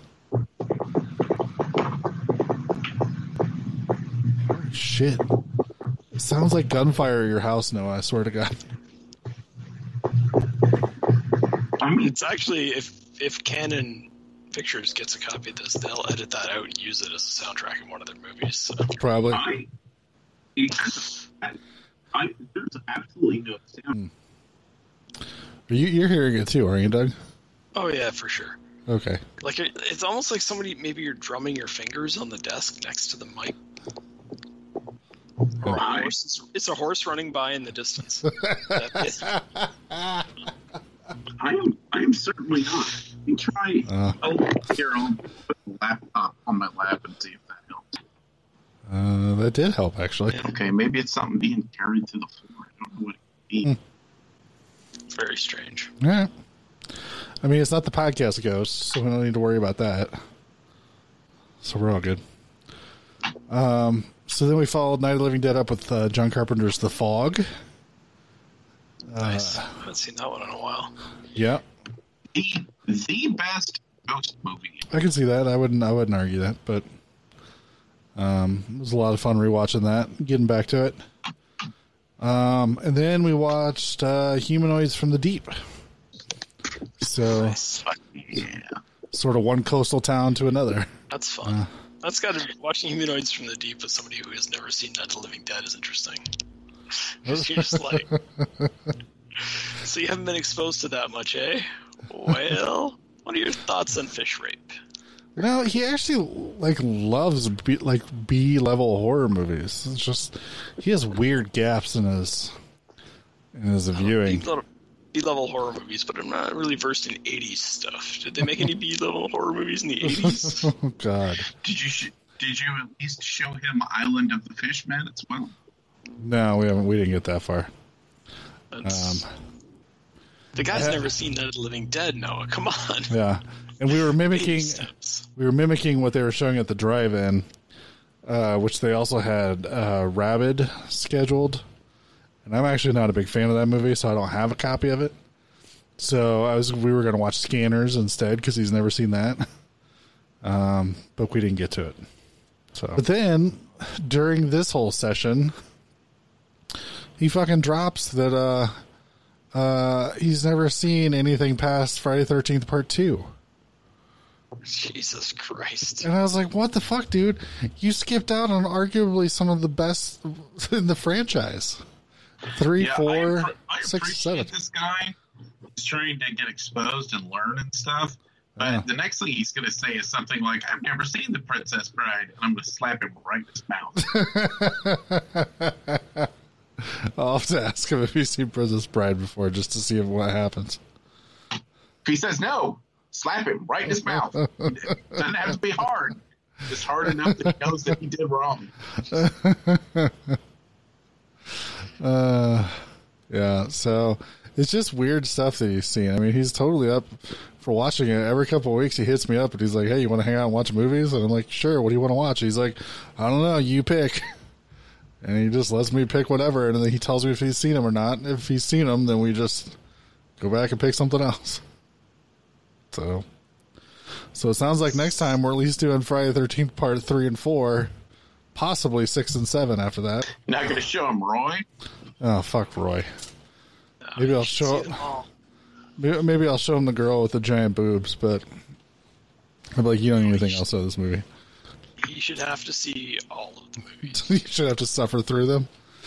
Holy shit. It sounds like gunfire at your house, Noah, I swear to God. I mean, it's actually, if if Canon Pictures gets a copy of this, they'll edit that out and use it as a soundtrack in one of their movies. So. Probably. I, I, I, there's absolutely no sound. You, you're hearing it too, aren't you, Doug? Oh, yeah, for sure. Okay. Like, it, it's almost like somebody, maybe you're drumming your fingers on the desk next to the mic. Or a horse, it's a horse running by in the distance. I am. I am certainly not. You try. Uh, oh, here, I'll put the laptop on my lap and see if that helps. Uh, that did help, actually. Okay, maybe it's something being carried to the floor. I don't know what it means. Very strange. Yeah. I mean, it's not the podcast ghost, so we don't need to worry about that. So we're all good. Um, so then we followed Night of the Living Dead up with uh, John Carpenter's The Fog. Nice. Uh, I haven't seen that one in a while. Yeah. The, the best ghost movie. I can see that. I wouldn't. I wouldn't argue that, but um, it was a lot of fun rewatching that, getting back to it. Um, and then we watched uh, Humanoids from the Deep. So, Nice. Yeah. sort of one coastal town to another. That's fun. Uh, That's got to watching Humanoids from the Deep with somebody who has never seen Night of the Living Dead is interesting. You're just like, so you haven't been exposed to that much, eh? Well, what are your thoughts on fish rape? No, he actually like loves B, like B level horror movies. It's just he has weird gaps in his in his viewing. B-level horror movies, but I'm not really versed in eighties stuff. Did they make any B-level horror movies in the eighties? Oh God! Did you sh- did you at least show him Island of the Fishmen as well? No, we haven't. We didn't get that far. That's, Um, the guy's I- never seen Night of the Living Dead. Noah, come on. yeah, and we were mimicking Baby steps. we were mimicking what they were showing at the drive-in, uh, which they also had uh, Rabid scheduled. And I'm actually not a big fan of that movie, so I don't have a copy of it. So I was we were going to watch Scanners instead because he's never seen that. Um, but we didn't get to it. So, but then during this whole session, he fucking drops that uh, uh, he's never seen anything past Friday the thirteenth Part Two. Jesus Christ. And I was like, "What the fuck, dude? You skipped out on arguably some of the best in the franchise." Three, Yeah, four, I, I six, appreciate seven. this guy. He's trying to get exposed and learn and stuff. But Yeah. the next thing he's going to say is something like, "I've never seen The Princess Bride," and I'm going to slap him right in his mouth. I'll have to ask him if he's seen Princess Bride before, just to see if what happens. If he says no, slap him right in his mouth. It doesn't have to be hard. Just hard enough that he knows that he did wrong. Uh, yeah, so it's just weird stuff that he's seen. I mean, he's totally up for watching it. Every couple of weeks, he hits me up and he's like, "Hey, you want to hang out and watch movies?" And I'm like, "Sure. What do you want to watch?" He's like, "I don't know. You pick." And he just lets me pick whatever, and then he tells me if he's seen them or not. If he's seen them, then we just go back and pick something else. So, so it sounds like next time we're at least doing Friday the thirteenth Part three and four. Possibly six and seven after that. You're not going to show him Roy? Oh, fuck Roy. No, Maybe you I'll should show see them all. maybe, maybe I'll show him the girl with the giant boobs, but I'm like, you don't need anything else out of this movie. You should have to see all of the movies. You should have to suffer through them.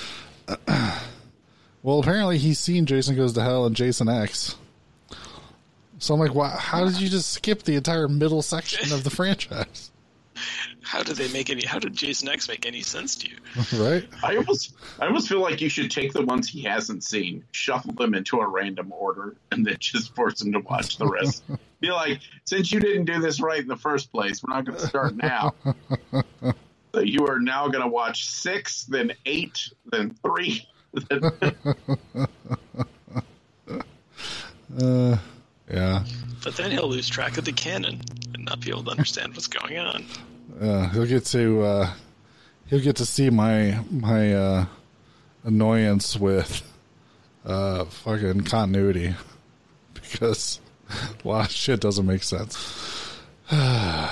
Well, apparently he's seen Jason Goes to Hell and Jason X. So I'm like, wow, how did you just skip the entire middle section of the franchise? How did they make any? How did Jason X make any sense to you? Right? I almost, I almost feel like you should take the ones he hasn't seen, shuffle them into a random order, and then just force him to watch the rest. Be like, since you didn't do this right in the first place, we're not going to start now. So you are now going to watch six, then eight, then three. uh, yeah. But then he'll lose track of the canon and not be able to understand what's going on. Uh, he'll get to uh, he'll get to see my my uh, annoyance with uh, fucking continuity because a lot of shit doesn't make sense. um,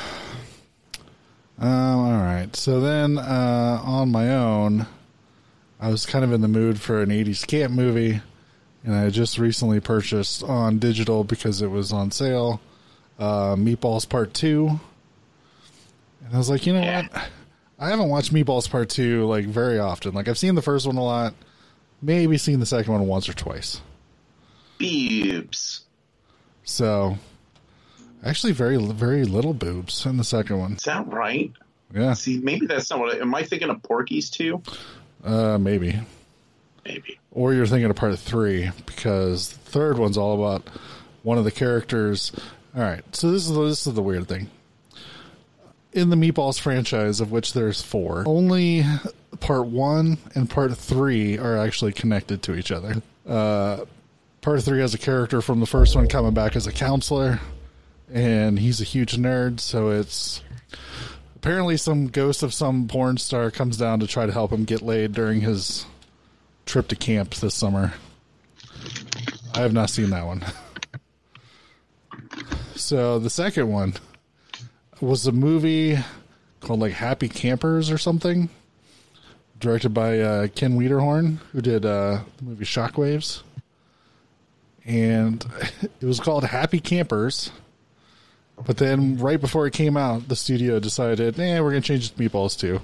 all right, so then uh, on my own, I was kind of in the mood for an eighties camp movie, and I just recently purchased on digital because it was on sale. Uh, Meatballs Part Two. And I was like, you know yeah. what? I haven't watched Meatballs Part two, like, very often. Like, I've seen the first one a lot. Maybe seen the second one once or twice. Boobs. So, actually very, very little boobs in the second one. Is that right? Yeah. See, maybe that's not what... I, am I thinking of Porky's too? Uh, maybe. Maybe. Or you're thinking of Part three, because the third one's all about one of the characters. All right, so this is the, this is the weird thing. In the Meatballs franchise, of which there's four, only part one and part three are actually connected to each other. Uh, part three has a character from the first one coming back as a counselor, and he's a huge nerd, so it's apparently some ghost of some porn star comes down to try to help him get laid during his trip to camp this summer. I have not seen that one. So the second one was a movie called like Happy Campers or something, directed by uh, Ken Wiederhorn, who did uh, the movie Shockwaves. And it was called Happy Campers. But then right before it came out, the studio decided, eh, we're going to change it to Meatballs two.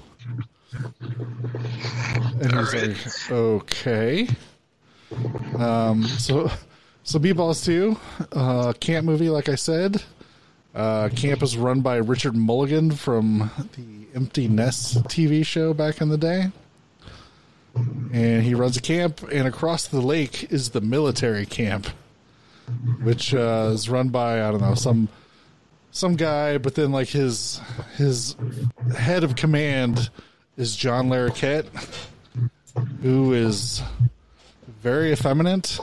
And he's like, okay. Um, so, so Meatballs two, uh, camp movie, like I said. Uh, camp is run by Richard Mulligan from the Empty Nest T V show back in the day. And he runs a camp, and across the lake is the military camp, which uh, is run by, I don't know, some some guy, but then like his his head of command is John Larroquette, who is very effeminate.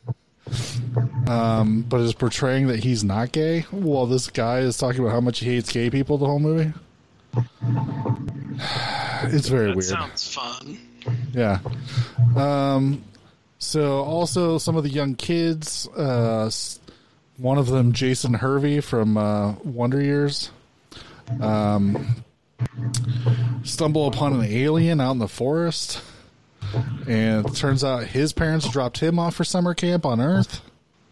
Um, but is portraying that he's not gay while this guy is talking about how much he hates gay people the whole movie. It's very that weird. Sounds fun. Yeah. Um, so also some of the young kids, uh, one of them, Jason Hervey from uh, Wonder Years, um, stumble upon an alien out in the forest. And it turns out his parents dropped him off for summer camp on Earth.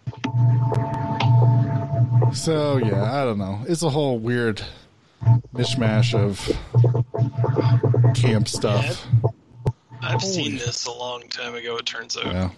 So, yeah, I don't know. It's a whole weird mishmash of camp stuff. Yeah, I've Holy. seen this a long time ago, it turns out. Yeah.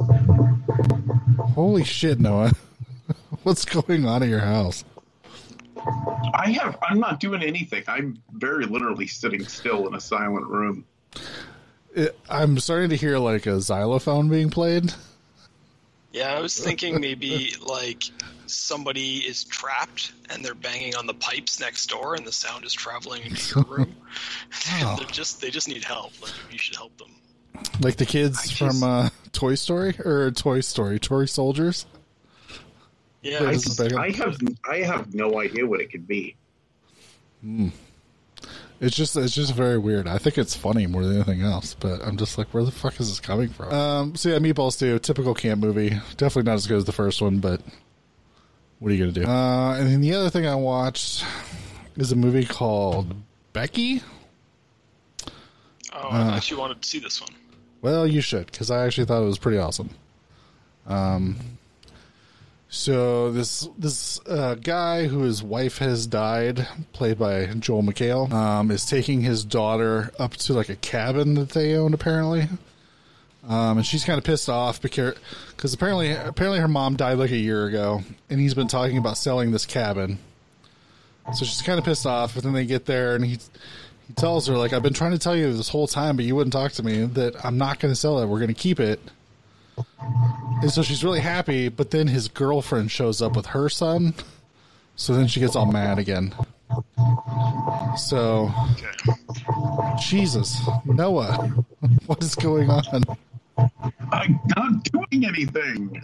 Holy shit, Noah. What's going on at your house? I have, I'm not doing anything. I'm very literally sitting still in a silent room. It, I'm starting to hear like a xylophone being played. Yeah, I was thinking maybe like somebody is trapped and they're banging on the pipes next door, and the sound is traveling into your room. Oh. They're just they just need help. Like, you should help them. Like the kids just, from uh, Toy Story or Toy Story, Toy Soldiers. Yeah, I, just, I have I have no idea what it could be. Hmm. It's just it's just very weird. I think it's funny more than anything else, but I'm just like, where the fuck is this coming from? Um, so yeah, Meatballs two, typical camp movie. Definitely not as good as the first one, but what are you gonna do? Uh, and then the other thing I watched is a movie called Becky. Oh, I actually uh, wanted to see this one. Well, you should, because I actually thought it was pretty awesome. Um. So this this uh, guy whose wife has died, played by Joel McHale, um, is taking his daughter up to like a cabin that they own apparently, um, and she's kind of pissed off because because apparently apparently her mom died like a year ago, and he's been talking about selling this cabin. So she's kind of pissed off, but then they get there and he he tells her like, I've been trying to tell you this whole time, but you wouldn't talk to me, that I'm not going to sell it. We're going to keep it. And so she's really happy, but then his girlfriend shows up with her son, so then she gets all mad again. So, Jesus, Noah, what is going on? I'm not doing anything.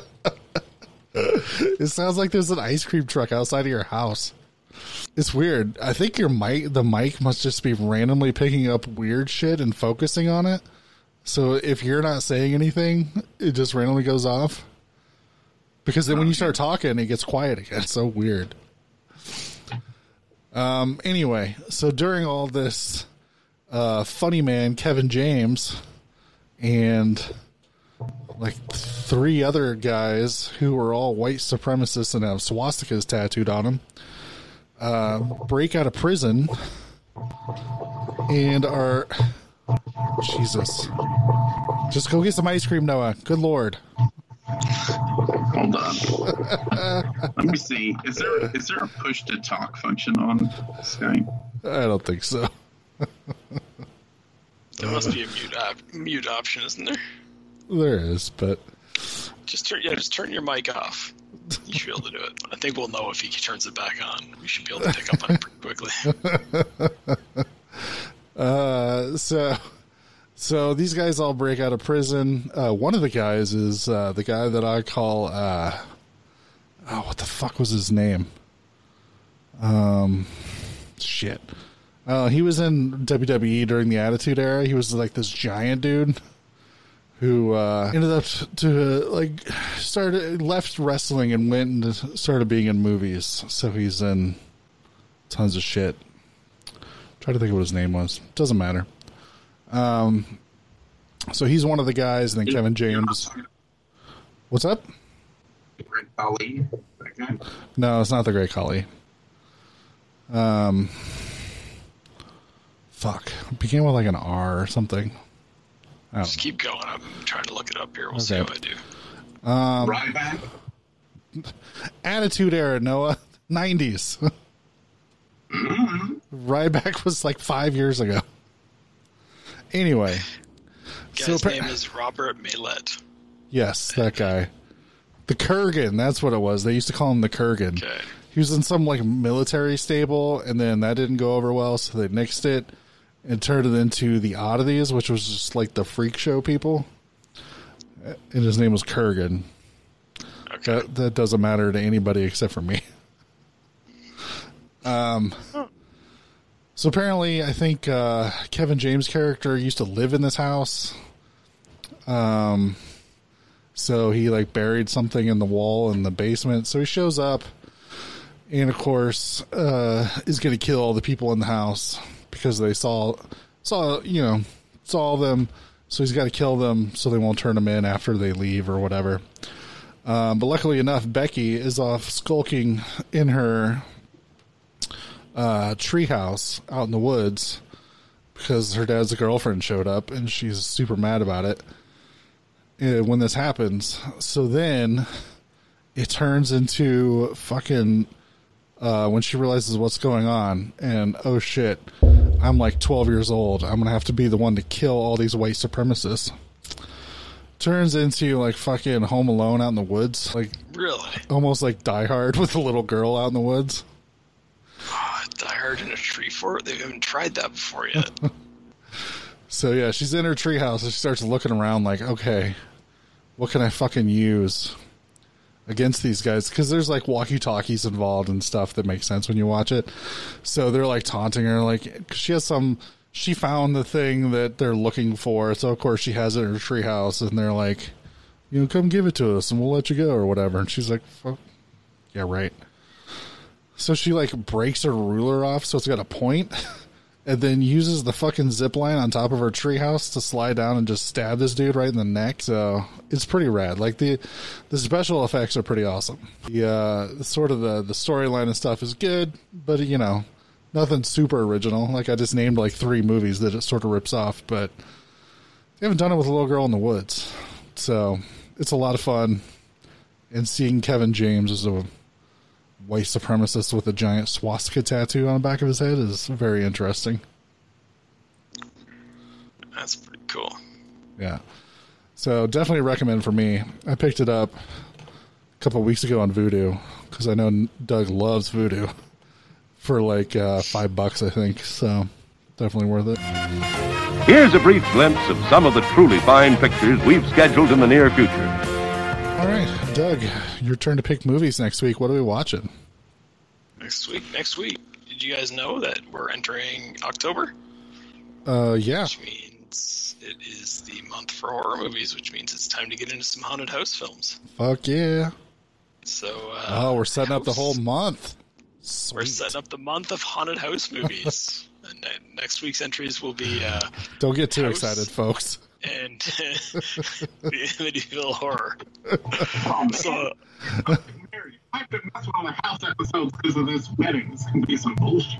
It sounds like there's an ice cream truck outside of your house. It's weird. I think your mic, the mic must just be randomly picking up weird shit and focusing on it. So if you're not saying anything, it just randomly goes off. Because then when you start talking, it gets quiet again. It's so weird. Um. Anyway, so during all this, uh, funny man Kevin James and like three other guys who are all white supremacists and have swastikas tattooed on them, uh, break out of prison and are... Jesus. Just go get some ice cream, Noah. Good Lord. Hold on. Let me see. Is there is there a push to talk function on Skype? I don't think so. There must be a mute op- mute option, isn't there? There is, but just turn yeah, just turn your mic off. You should be able to do it. I think we'll know if he turns it back on. We should be able to pick up on it pretty quickly. uh, so, so these guys all break out of prison. Uh, one of the guys is uh, the guy that I call, uh, oh, what the fuck was his name? Um, shit. Uh, he was in W W E during the Attitude Era. He was like this giant dude who uh, ended up to uh, like started left wrestling and went and started being in movies. So he's in tons of shit. Try to think of what his name was. Doesn't matter. Um, so he's one of the guys, and then Kevin James. What's up? Great Khali, that guy? No, it's not the Great Khali. Um. Fuck. It began with like an R or something. I don't Just know. keep going. I'm trying to look it up here. We'll Okay. see how I do. Um, Ryback? Attitude Era, Noah. nineties. Ryback was like five years ago. Anyway. Guy's so, name is Robert Maylett. Yes, that guy. The Kurgan, that's what it was. They used to call him the Kurgan. Okay. He was in some like military stable, and then that didn't go over well, so they nixed it and turned it into the Oddities, which was just like the freak show people. And his name was Kurgan. Okay. That, that doesn't matter to anybody except for me. Um. So apparently, I think uh, Kevin James' character used to live in this house. Um. So he like buried something in the wall in the basement. So he shows up, and of course, uh, is going to kill all the people in the house because they saw saw you know saw them. So he's got to kill them so they won't turn them in after they leave or whatever. Um, but luckily enough, Becky is off skulking in her uh, treehouse out in the woods because her dad's girlfriend showed up, and she's super mad about it uh, when this happens. So then it turns into fucking uh, when she realizes what's going on, and oh shit, I'm like twelve years old. I'm going to have to be the one to kill all these white supremacists. Turns into like fucking Home Alone out in the woods. Like Really? almost like Die Hard with a little girl out in the woods. Oh, Die Hard in a tree fort? They haven't tried that before yet. So yeah, she's in her treehouse and she starts looking around like, okay, what can I fucking use against these guys? Because there's like walkie-talkies involved and stuff that makes sense when you watch it. So they're like taunting her, like, 'cause she has some, she found the thing that they're looking for. So of course she has it in her treehouse, and they're like, you know, come give it to us and we'll let you go or whatever. And she's like, fuck. Yeah, right. So she like breaks her ruler off so it's got a point, and then uses the fucking zip line on top of her treehouse to slide down and just stab this dude right in the neck. So it's pretty rad. Like the the special effects are pretty awesome. The uh, sort of the the storyline and stuff is good, but you know, nothing super original. Like I just named like three movies that it sort of rips off, but they haven't done it with a little girl in the woods. So it's a lot of fun. And seeing Kevin James as a white supremacist with a giant swastika tattoo on the back of his head is very interesting. That's pretty cool. Yeah. So definitely recommend for me. I picked it up a couple of weeks ago on Vudu because I know Doug loves Vudu for like uh, five bucks, I think. So definitely worth it. Here's a brief glimpse of some of the truly fine pictures we've scheduled in the near future. All right, Doug, your turn to pick movies next week. What are we watching? Next week, next week. Did you guys know that we're entering October? Uh, yeah. Which means it is the month for horror movies, which means it's time to get into some haunted house films. Fuck yeah. So, uh, oh, we're setting up the house- whole month. We're Sweet. setting up the month of haunted house movies. And ne- next week's entries will be uh, Don't get too House excited, folks. and the medieval horror. So, I've been messing on the house episodes because of this wedding. It's going to be some bullshit.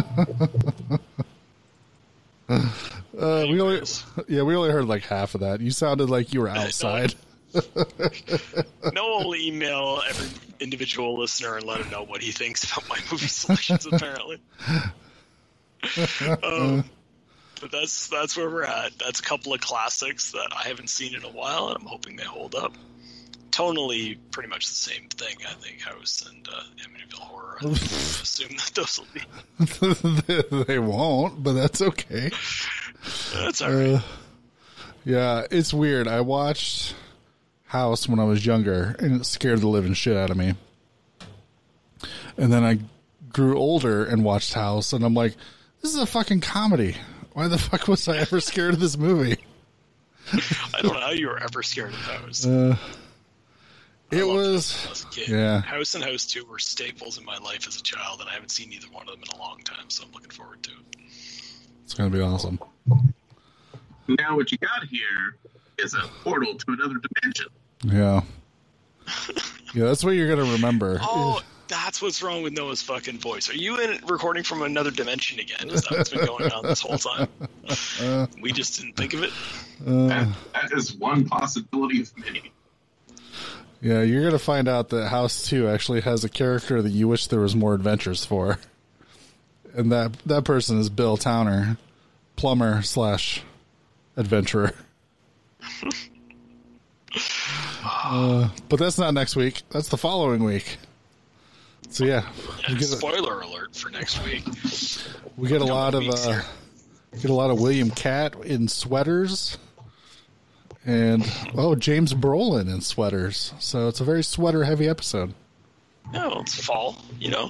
Uh, we only, yeah, we only heard like half of that. You sounded like you were outside. Noah will email every individual listener and let him know what he thinks about my movie selections, apparently. um, but that's that's where we're at. That's a couple of classics that I haven't seen in a while, and I'm hoping they hold up. tonally pretty much the same thing. I think House and uh, Amityville Horror. I assume that those will be. They won't, but that's okay. That's all right. Uh, yeah, it's weird. I watched House when I was younger, and it scared the living shit out of me. And then I grew older and watched House, and I'm like, this is a fucking comedy. Why the fuck was I ever scared of this movie? I don't know how you were ever scared of House. Uh, I it loved was, House when I was a kid. yeah. House and House two were staples in my life as a child, and I haven't seen either one of them in a long time, so I'm looking forward to it. It's going to be awesome. Now what you got here is a portal to another dimension. Yeah. Yeah, that's what you're going to remember. Oh, that's what's wrong with Noah's fucking voice. Are you in recording from another dimension again? Is that what's been going on this whole time? Uh, We just didn't think of it? uh, That, that is one possibility of many. yeah, you're going to find out that House two actually has a character that you wish there was more adventures for. And that that person is Bill Towner, plumber slash adventurer. uh, but that's not next week. That's the following week. So yeah, we Yeah, get a, spoiler alert for next week. we get a Couple lot of weeks uh, here. get a lot of William Catt in sweaters, and oh, James Brolin in sweaters. So it's a very sweater heavy episode. No, it's fall, you know.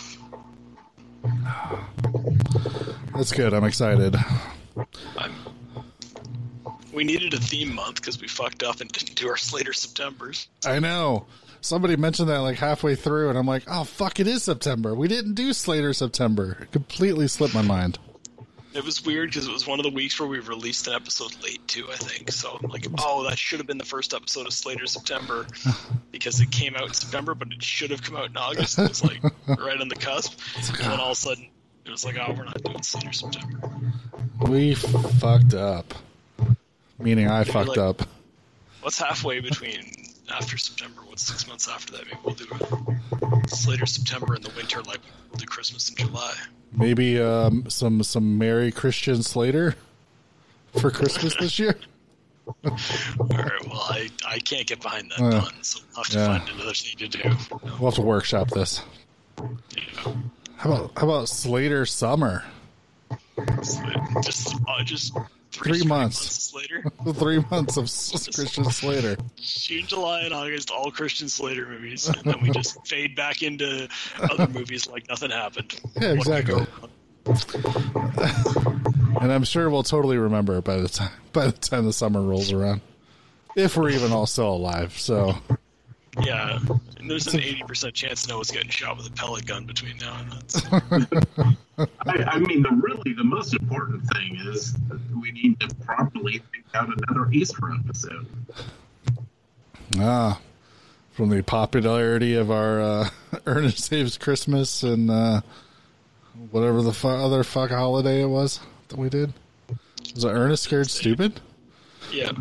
That's good. I'm excited. I'm, we needed a theme month because we fucked up and didn't do our Slater Septembers. I know. Somebody mentioned that like halfway through, and I'm like, oh, fuck, it is September. We didn't do Slater September. It completely slipped my mind. It was weird because it was one of the weeks where we released an episode late, too, I think. So I'm like, oh, that should have been the first episode of Slater September because it came out in September, but it should have come out in August. It was like right on the cusp. And then all of a sudden, it was like, oh, we're not doing Slater September. We fucked up. Meaning I Maybe, fucked like, up. What's halfway between after September? What's six months after that? Maybe we'll do a Slater September in the winter, like we'll do Christmas in July. Maybe um, some some Merry Christian Slater for Christmas this year. All right, well, I, I can't get behind that Uh, pun, so I'll have to yeah. find another thing to do. We'll have to workshop this. Yeah. How about how about Slater Summer? Just, uh, just Three months. later. Three months of S- Christian Slater. June, July, and August, all Christian Slater movies, and then we just fade back into other movies like nothing happened. Yeah, exactly. And I'm sure we'll totally remember it by the time by the time the summer rolls around, if we're even all still alive. So Yeah, and there's an eighty percent chance Noah's getting shot with a pellet gun between now and then. I, I mean, the really the most important thing is that we need to properly think out another Easter episode. ah, from the popularity of our uh, Ernest Saves Christmas and uh, whatever the fu- other fuck holiday it was that we did. Was it Ernest Scared Stupid? Yeah.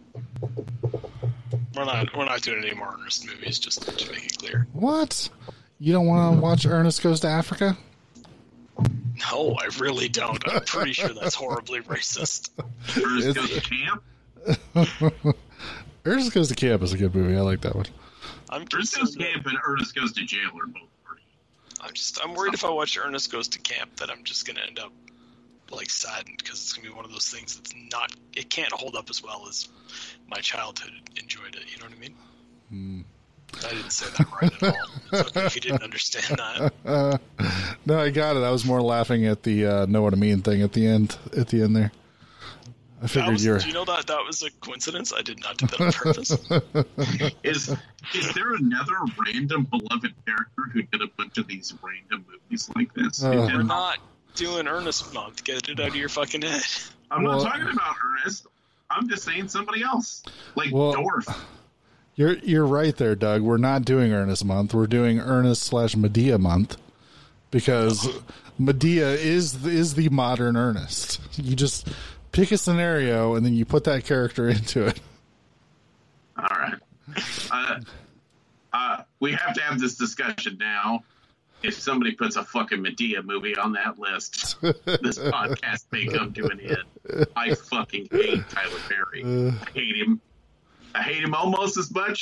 We're not we're not doing any more Ernest movies, just to make it clear. What? You don't want to watch Ernest Goes to Africa? No, I really don't. I'm pretty sure that's horribly racist. Ernest Goes to Camp? Ernest Goes to Camp is a good movie. I like that one. I'm Ernest Goes to Camp and Ernest Goes to Jail are both pretty. I'm just I'm worried if I watch Ernest Goes to Camp that I'm just gonna end up like saddened because it's gonna be one of those things that's not it can't hold up as well as my childhood enjoyed it. You know what I mean? Hmm. I didn't say that right at all. It's okay if you didn't understand that. Uh, no, I got it. I was more laughing at the uh, know what I mean thing at the end. At the end there, I That figured was, you're. do you know that that was a coincidence? I did not do that on purpose. Is is there another random beloved character who did a bunch of these random movies like this? Uh, Who did We're not- not doing Ernest month. Get it out of your fucking head. I'm Well- not talking about Ernest. I'm just saying somebody else, like Well- Dorf. You're you're right there, Doug. We're not doing Ernest month. We're doing Ernest slash Medea month because Medea is is the modern Ernest. You just pick a scenario and then you put that character into it. All right. Uh, uh, we have to have this discussion now. If somebody puts a fucking Medea movie on that list, this podcast may come to an end. I fucking hate Tyler Perry. I hate him. I hate him almost as much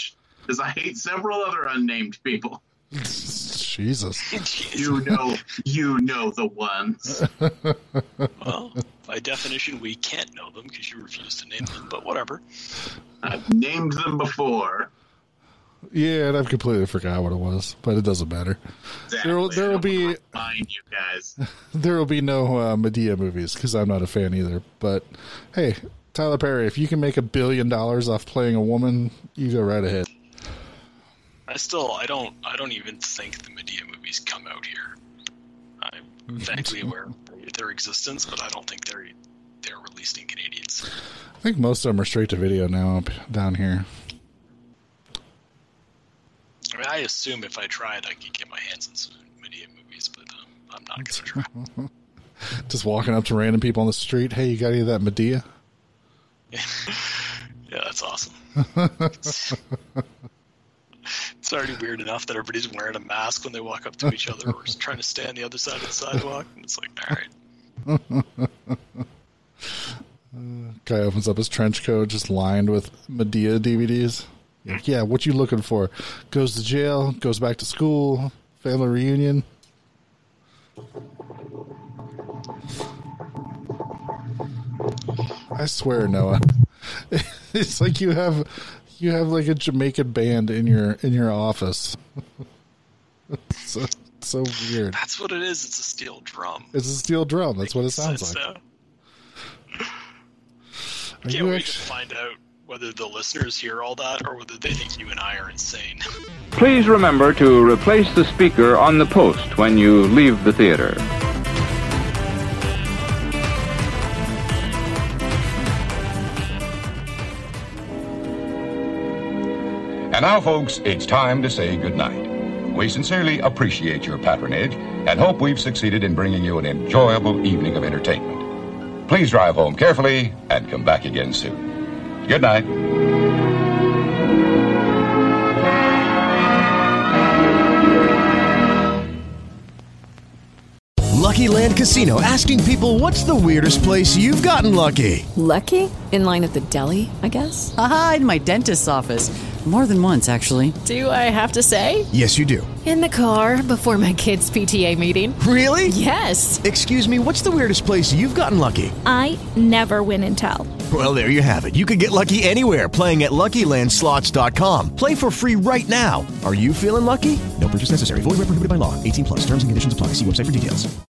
because I hate several other unnamed people. Jesus. You know, you know the ones. Well, by definition, we can't know them because you refuse to name them, but whatever. I've named them before. Yeah, and I've completely forgot what it was, but it doesn't matter. Exactly. There will there will be Mind you guys. there will be no uh, Medea movies because I'm not a fan either. But hey, Tyler Perry, if you can make a billion dollars off playing a woman, you go right ahead. I still, I don't, I don't even think the Medea movies come out here. I'm vaguely aware of their existence, but I don't think they're they're released in Canadians. I think most of them are straight to video now up down here. I mean, I assume if I tried, I could get my hands on some Medea movies, but um, I'm not going to try. Just walking up to random people on the street. Hey, you got any of that Medea? Yeah, that's awesome. It's already weird enough that everybody's wearing a mask when they walk up to each other or trying to stand the other side of the sidewalk. And it's like, all right. uh, guy opens up his trench coat just lined with Medea D V Ds. Like, yeah, what you looking for? Goes to jail, goes back to school, family reunion. I swear, Noah. It's like you have you have like a Jamaican band in your in your office. so so weird. That's what it is. It's a steel drum. It's a steel drum. That's what it sounds like. So. I Are can't you wait actually... to find out whether the listeners hear all that or whether they think you and I are insane. Please remember to replace the speaker on the post when you leave the theater. And now, folks, it's time to say goodnight. We sincerely appreciate your patronage and hope we've succeeded in bringing you an enjoyable evening of entertainment. Please drive home carefully and come back again soon. Good night. Lucky Land Casino, asking people, what's the weirdest place you've gotten lucky? Lucky? In line at the deli, I guess? Aha, in my dentist's office. More than once, actually. Do I have to say? Yes, you do. In the car before my kids' P T A meeting. Really? Yes. Excuse me, what's the weirdest place you've gotten lucky? I never win and tell. Well, there you have it. You can get lucky anywhere, playing at Lucky Land Slots dot com. Play for free right now. Are you feeling lucky? No purchase necessary. Void where prohibited by law. eighteen plus. Terms and conditions apply. See website for details.